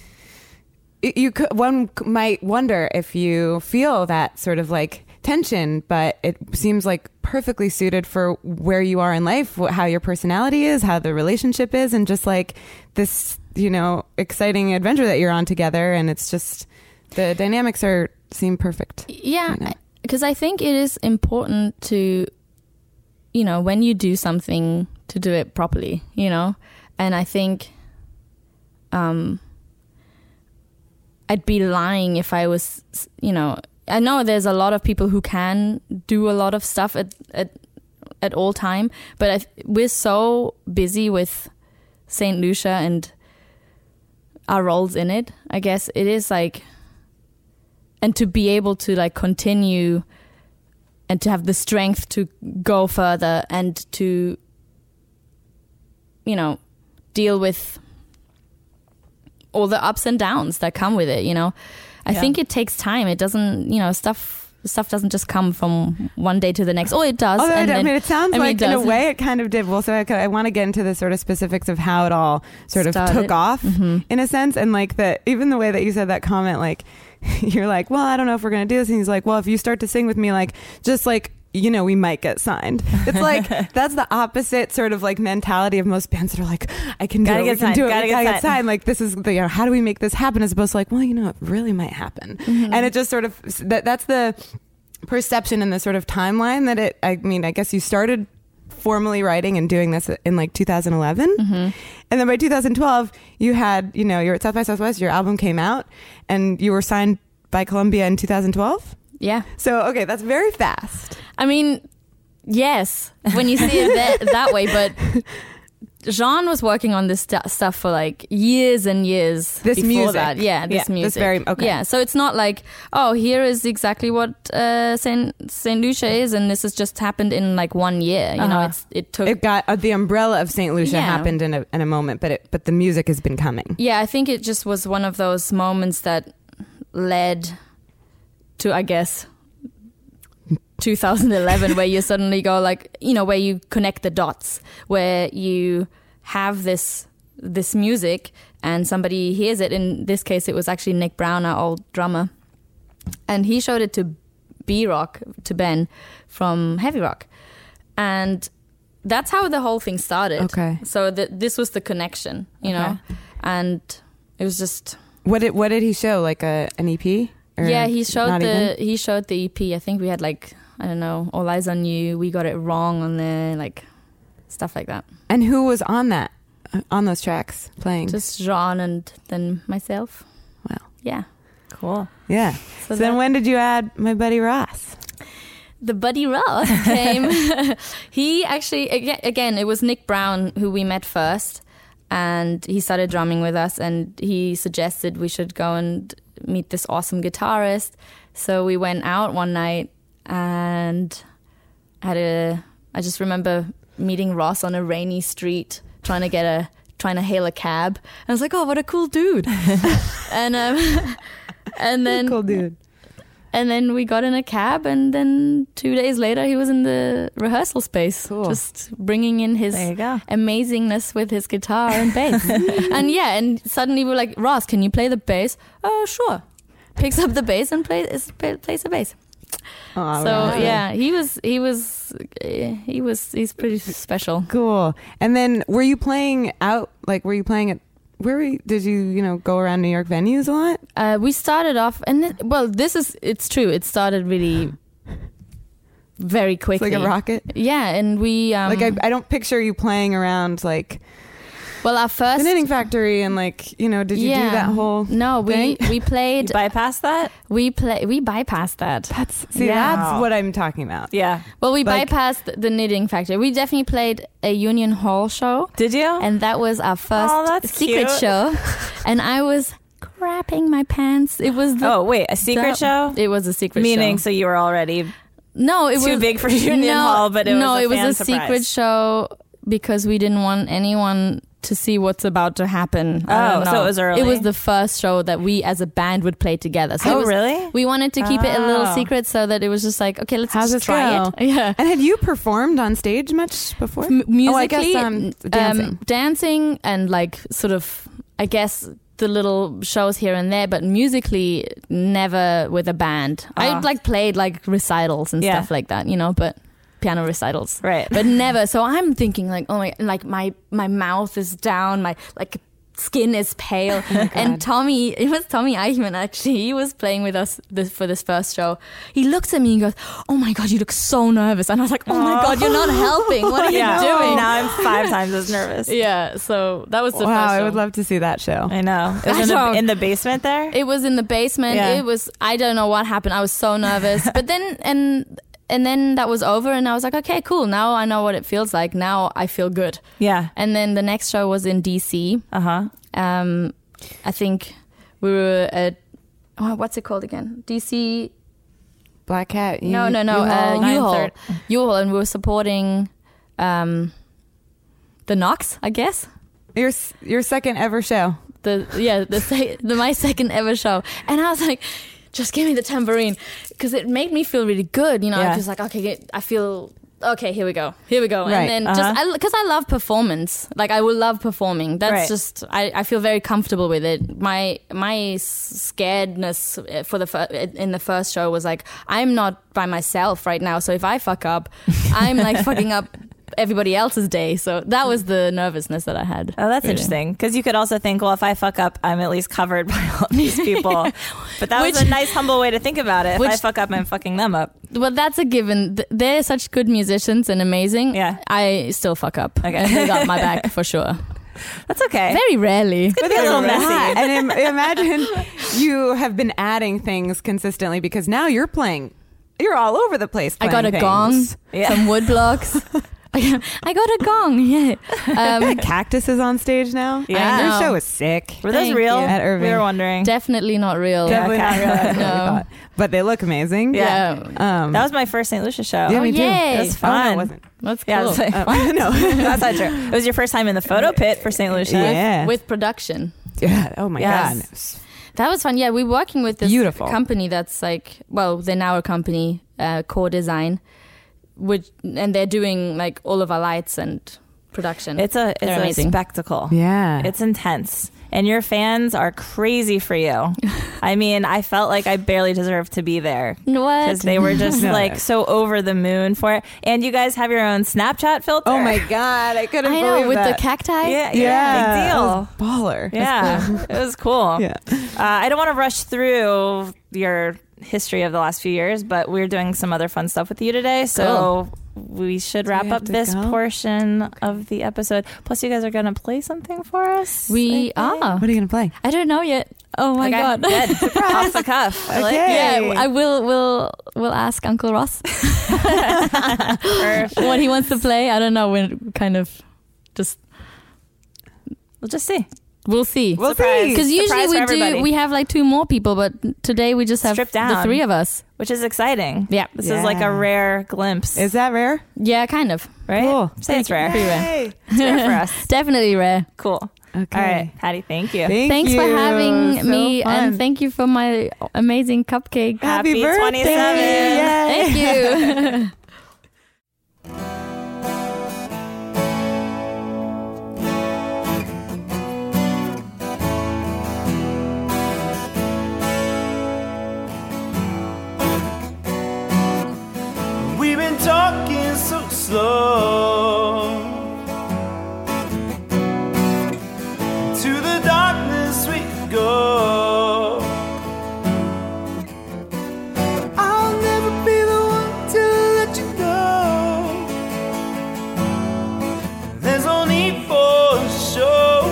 it- You could, one might wonder if you feel that sort of like tension, but it seems like perfectly suited for where you are in life, wh- how your personality is, how the relationship is, and just like this, you know, exciting adventure that you're on together. And it's just the dynamics are seem perfect. Yeah, you know? because I think it is important to, you know, when you do something, to do it properly, you know? And I think um, I'd be lying if I was, you know, I know there's a lot of people who can do a lot of stuff at at, at all time, but I, we're so busy with Saint Lucia and our roles in it. I guess it is like, and to be able to like continue and to have the strength to go further and to, you know, deal with all the ups and downs that come with it, you know. I Yeah. think it takes time. It doesn't, you know, stuff stuff doesn't just come from one day to the next. Oh, it does. Although, and I then- mean, it sounds I mean, like it in a does. way it kind of did. Well, so I, I want to get into the sort of specifics of how it all sort of Started. took off Mhm. in a sense. And like the, even the way that you said that comment, like you're like, well, I don't know if we're going to do this. And he's like, well, if you start to sing with me, like, just like, you know, we might get signed. It's like, that's the opposite sort of like mentality of most bands that are like, I can do Gotta it, get we can signed, do it, gotta we get gotta get signed. signed. Like this is the, you know, how do we make this happen? As opposed to like, well, you know, it really might happen. Mm-hmm. And it just sort of, that that's the perception and the sort of timeline that it, I mean, I guess you started formally writing and doing this in like two thousand eleven. Mm-hmm. And then by two thousand twelve, you had, you know, you're at South by Southwest, your album came out and you were signed by Columbia in two thousand twelve. Yeah. So, okay, that's very fast. I mean, yes, when you see it that, that way, but Jean was working on this stu- stuff for like years and years This before music. that. Yeah, this Yeah, music. this very- okay. Yeah, so it's not like, oh, here is exactly what uh, Saint Saint Lucia is, and this has just happened in like one year. You know, Uh-huh. it's it took. It got uh, the umbrella of Saint Lucia Yeah. happened in a in a moment, but it but the music has been coming. yeah, I think it just was one of those moments that led to, I guess, two thousand eleven, where you suddenly go like, you know, where you connect the dots, where you have this this music and somebody hears it. In this case, it was actually Nick Brown, our old drummer, and he showed it to B-Rock, to Ben from Heavy Rock, and that's how the whole thing started. Okay. So th- this was the connection, you know, and it was just. What did what did he show? Like a an E P? Or Yeah, he showed not the even? he showed the E P. I think we had like I don't know, All Eyes on You, We Got It Wrong on there, like stuff like that. And who was on that, on those tracks playing? Just Jean and then myself. Wow. Yeah. Cool. Yeah. So, So then that- when did you add my buddy Ross? the Buddy Ross came. He actually, aga- again, it was Nick Brown who we met first, and he started drumming with us, and he suggested we should go and meet this awesome guitarist. So we went out one night and had a, I just remember meeting Ross on a rainy street, trying to get a, trying to hail a cab. And I was like, oh, what a cool dude. and, um, and then, Cool dude. and then we got in a cab, and then two days later he was in the rehearsal space, Cool. just bringing in his There you go. amazingness with his guitar and bass. And yeah, and suddenly we're like, Ross, can you play the bass? Oh, sure. Picks up the bass and plays plays the bass. Oh, So wow. yeah, he was he was eh, he was he's pretty special. Cool. And then were you playing out, like were you playing at, where were you, did you, you know, go around New York venues a lot? Uh, we started off, and it, well, this is it's true. It started really very It's quickly. like a rocket. Yeah, and we um, Like I, I don't picture you playing around like well, our the first Knitting Factory and like, you know, did you yeah do that whole no we thing? we played You bypass that? we play we bypassed that. That's see Yeah. that's what I'm talking about. Yeah. Well, we Like- bypassed the Knitting Factory. We definitely played a Union Hall show, Did you? and that was our first Oh, that's secret cute. show. And I was crapping my pants. It was the oh, wait, a secret that- show? It was a secret Meaning, show. so you were already No, it too was big for Union no, Hall, but it was no, a it was fan a surprise. secret show because we didn't want anyone to see what's about to happen. I Oh, don't so know. it was early? It was the first show that we as a band would play together. So Oh, it was, really? We wanted to keep it a little Oh. secret so that it was just like, okay, let's How's just this try go? it. Yeah. And had you performed on stage much before? M- musically, Oh, I guess um, dancing. um, dancing and like sort of, I guess the little shows here and there, but musically never with a band. I Ah. like played like recitals and Yeah. stuff like that, you know, but piano recitals, Right. but never. So I'm thinking like, oh my, like my my mouth is down, my like skin is pale. And Tommy, it was Tommy Eichmann actually. He was playing with us this, for this first show. He looks at me and goes, "Oh my god, you look so nervous." And I was like, "Oh my god, you're not helping. What are you yeah. doing?" Now I'm five times as nervous. Yeah, so that was the Wow, first I show. would love to see that show. I know. It was I in the, know. in the basement there? It was in the basement. Yeah. It was, I don't know what happened. I was so nervous. But then, and and then that was over, and I was like, okay, cool. Now I know what it feels like. Now I feel good. Yeah. And then the next show was in D C. Uh-huh. Um, I think we were at, oh, what's it called again? D C. Black Cat. U- No, no, no. U-Haul. Uh, U-Haul. nine U-Haul, and we were supporting um, the Knox, I guess. Your s- your second ever show. the yeah the, se- the my second ever show, and I was like, just give me the tambourine, because it made me feel really good, you know. Yeah. I was like, okay, I feel okay, here we go here we go Right. And then Uh-huh. just because I, I love performance, like I will love performing. That's Right. just I, I feel very comfortable with it. My my s- scaredness for the fir- in the first show was like, I'm not by myself right now, so if I fuck up, I'm like fucking up everybody else's day. So that was the nervousness that I had. Oh, that's really. interesting. Because you could also think, well, if I fuck up, I'm at least covered by all these people. But that was Which- a nice, humble way to think about it. If Which- I fuck up, I'm fucking them up. Well, that's a given. Th- They're such good musicians and amazing. Yeah. I still fuck up. Okay. And they got my back for sure. That's okay. Very rarely. But a little messy. Yeah, and im- imagine you have been adding things consistently because now you're playing. You're all over the place. I got a playing gong, things. Yeah. some wood blocks. I got a gong, yeah. Um, Cactus is on stage now. Yeah. I mean, I know. their show is sick. Were those Thank real? you. At Irving. We were wondering. definitely not real. Definitely okay. not real. That's what we No. thought. But they look amazing. Yeah. Um, That was my first Saint Lucia show. yeah, Oh, me too. yay. That's Oh, no, fun. it wasn't. That's Yeah, cool. it's like- Oh, no. That's not true. It was your first time in the photo pit for Saint Lucia. Yeah. With production. Yeah. Oh my Yes. god. That was fun. Yeah, we're working with this Beautiful. company that's like, well, they're now a company, uh, Core Design, which, and they're doing like all of our lights and production. It's a it's They're a amazing. spectacle. Yeah. It's intense. And your fans are crazy for you. I mean, I felt like I barely deserved to be there. What? Because they were just No. like so over the moon for it. And you guys have your own Snapchat filter. Oh my god. I couldn't I believe know, with that. the cacti. Yeah, yeah, Yeah. big That deal. was baller. Yeah, it was cool. Yeah. Uh, I don't want to rush through your history of the last few years, but we're doing some other fun stuff with you today. So Cool. we should Do wrap we have up to this go? portion of the episode. Plus, you guys are going to play something for us. We I think. are. What are you gonna play? I don't know yet. Oh my Okay, god. good. Off the cuff. I like it. Okay. Yeah, I will. Will will ask Uncle Ross what he wants to play. I don't know. We're kind of just. We'll just see. We'll see. We'll Surprise. see. Because usually Surprise we for do. everybody. We have like two more people, but today we just have Stripped the down. three of us. Which is exciting. Yeah. This is like a Yeah. rare glimpse. Is that rare? Yeah, kind of. right? Cool. Say it's rare. Pretty rare. Yay. It's rare for us. Definitely rare. Cool. Okay. All right, Patty, thank you. Thank Thanks for you. having So me, fun. and thank you for my amazing cupcake. Happy birthday. twenty-seven. Yay. Thank you. We've been talking so slow. To the darkness we go. I'll never be the one to let you go. There's no need for a show.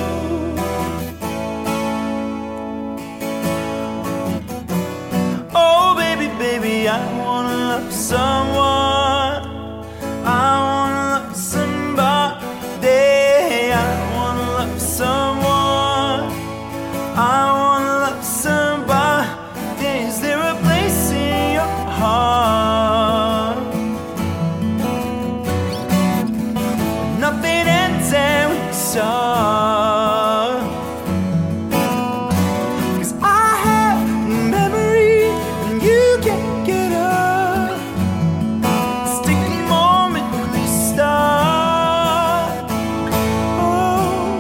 Oh baby, baby, I wanna love someone. I wanna love somebody. I wanna love someone. I wanna love somebody. Is there a place in your heart? Nothing ends and we start. 'Cause I have a memory and you can't get up. Sticky moment we start. Oh,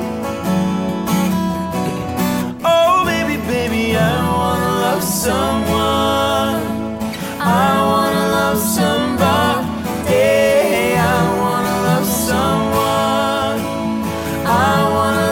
oh baby, baby, I wanna love someone. I wanna love somebody. I wanna love someone. I wanna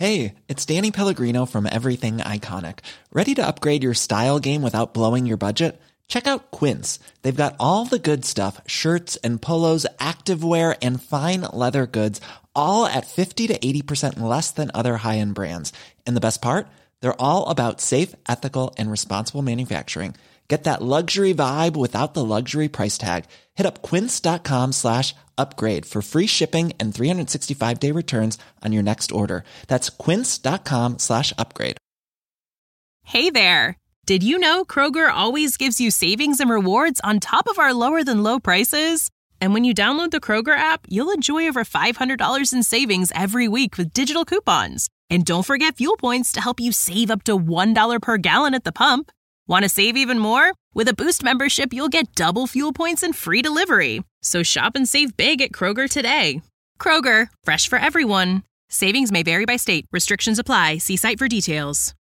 Hey, it's Danny Pellegrino from Everything Iconic. Ready to upgrade your style game without blowing your budget? Check out Quince. They've got all the good stuff, shirts and polos, activewear, and fine leather goods, all at fifty to eighty percent less than other high-end brands. And the best part? They're all about safe, ethical, and responsible manufacturing. Get that luxury vibe without the luxury price tag. Hit up quince.com slash upgrade for free shipping and three sixty-five day returns on your next order. That's quince.com slash upgrade. Hey there. Did you know Kroger always gives you savings and rewards on top of our lower than low prices? And when you download the Kroger app, you'll enjoy over five hundred dollars in savings every week with digital coupons. And don't forget fuel points to help you save up to one dollar per gallon at the pump. Want to save even more? With a Boost membership, you'll get double fuel points and free delivery. So shop and save big at Kroger today. Kroger, fresh for everyone. Savings may vary by state. Restrictions apply. See site for details.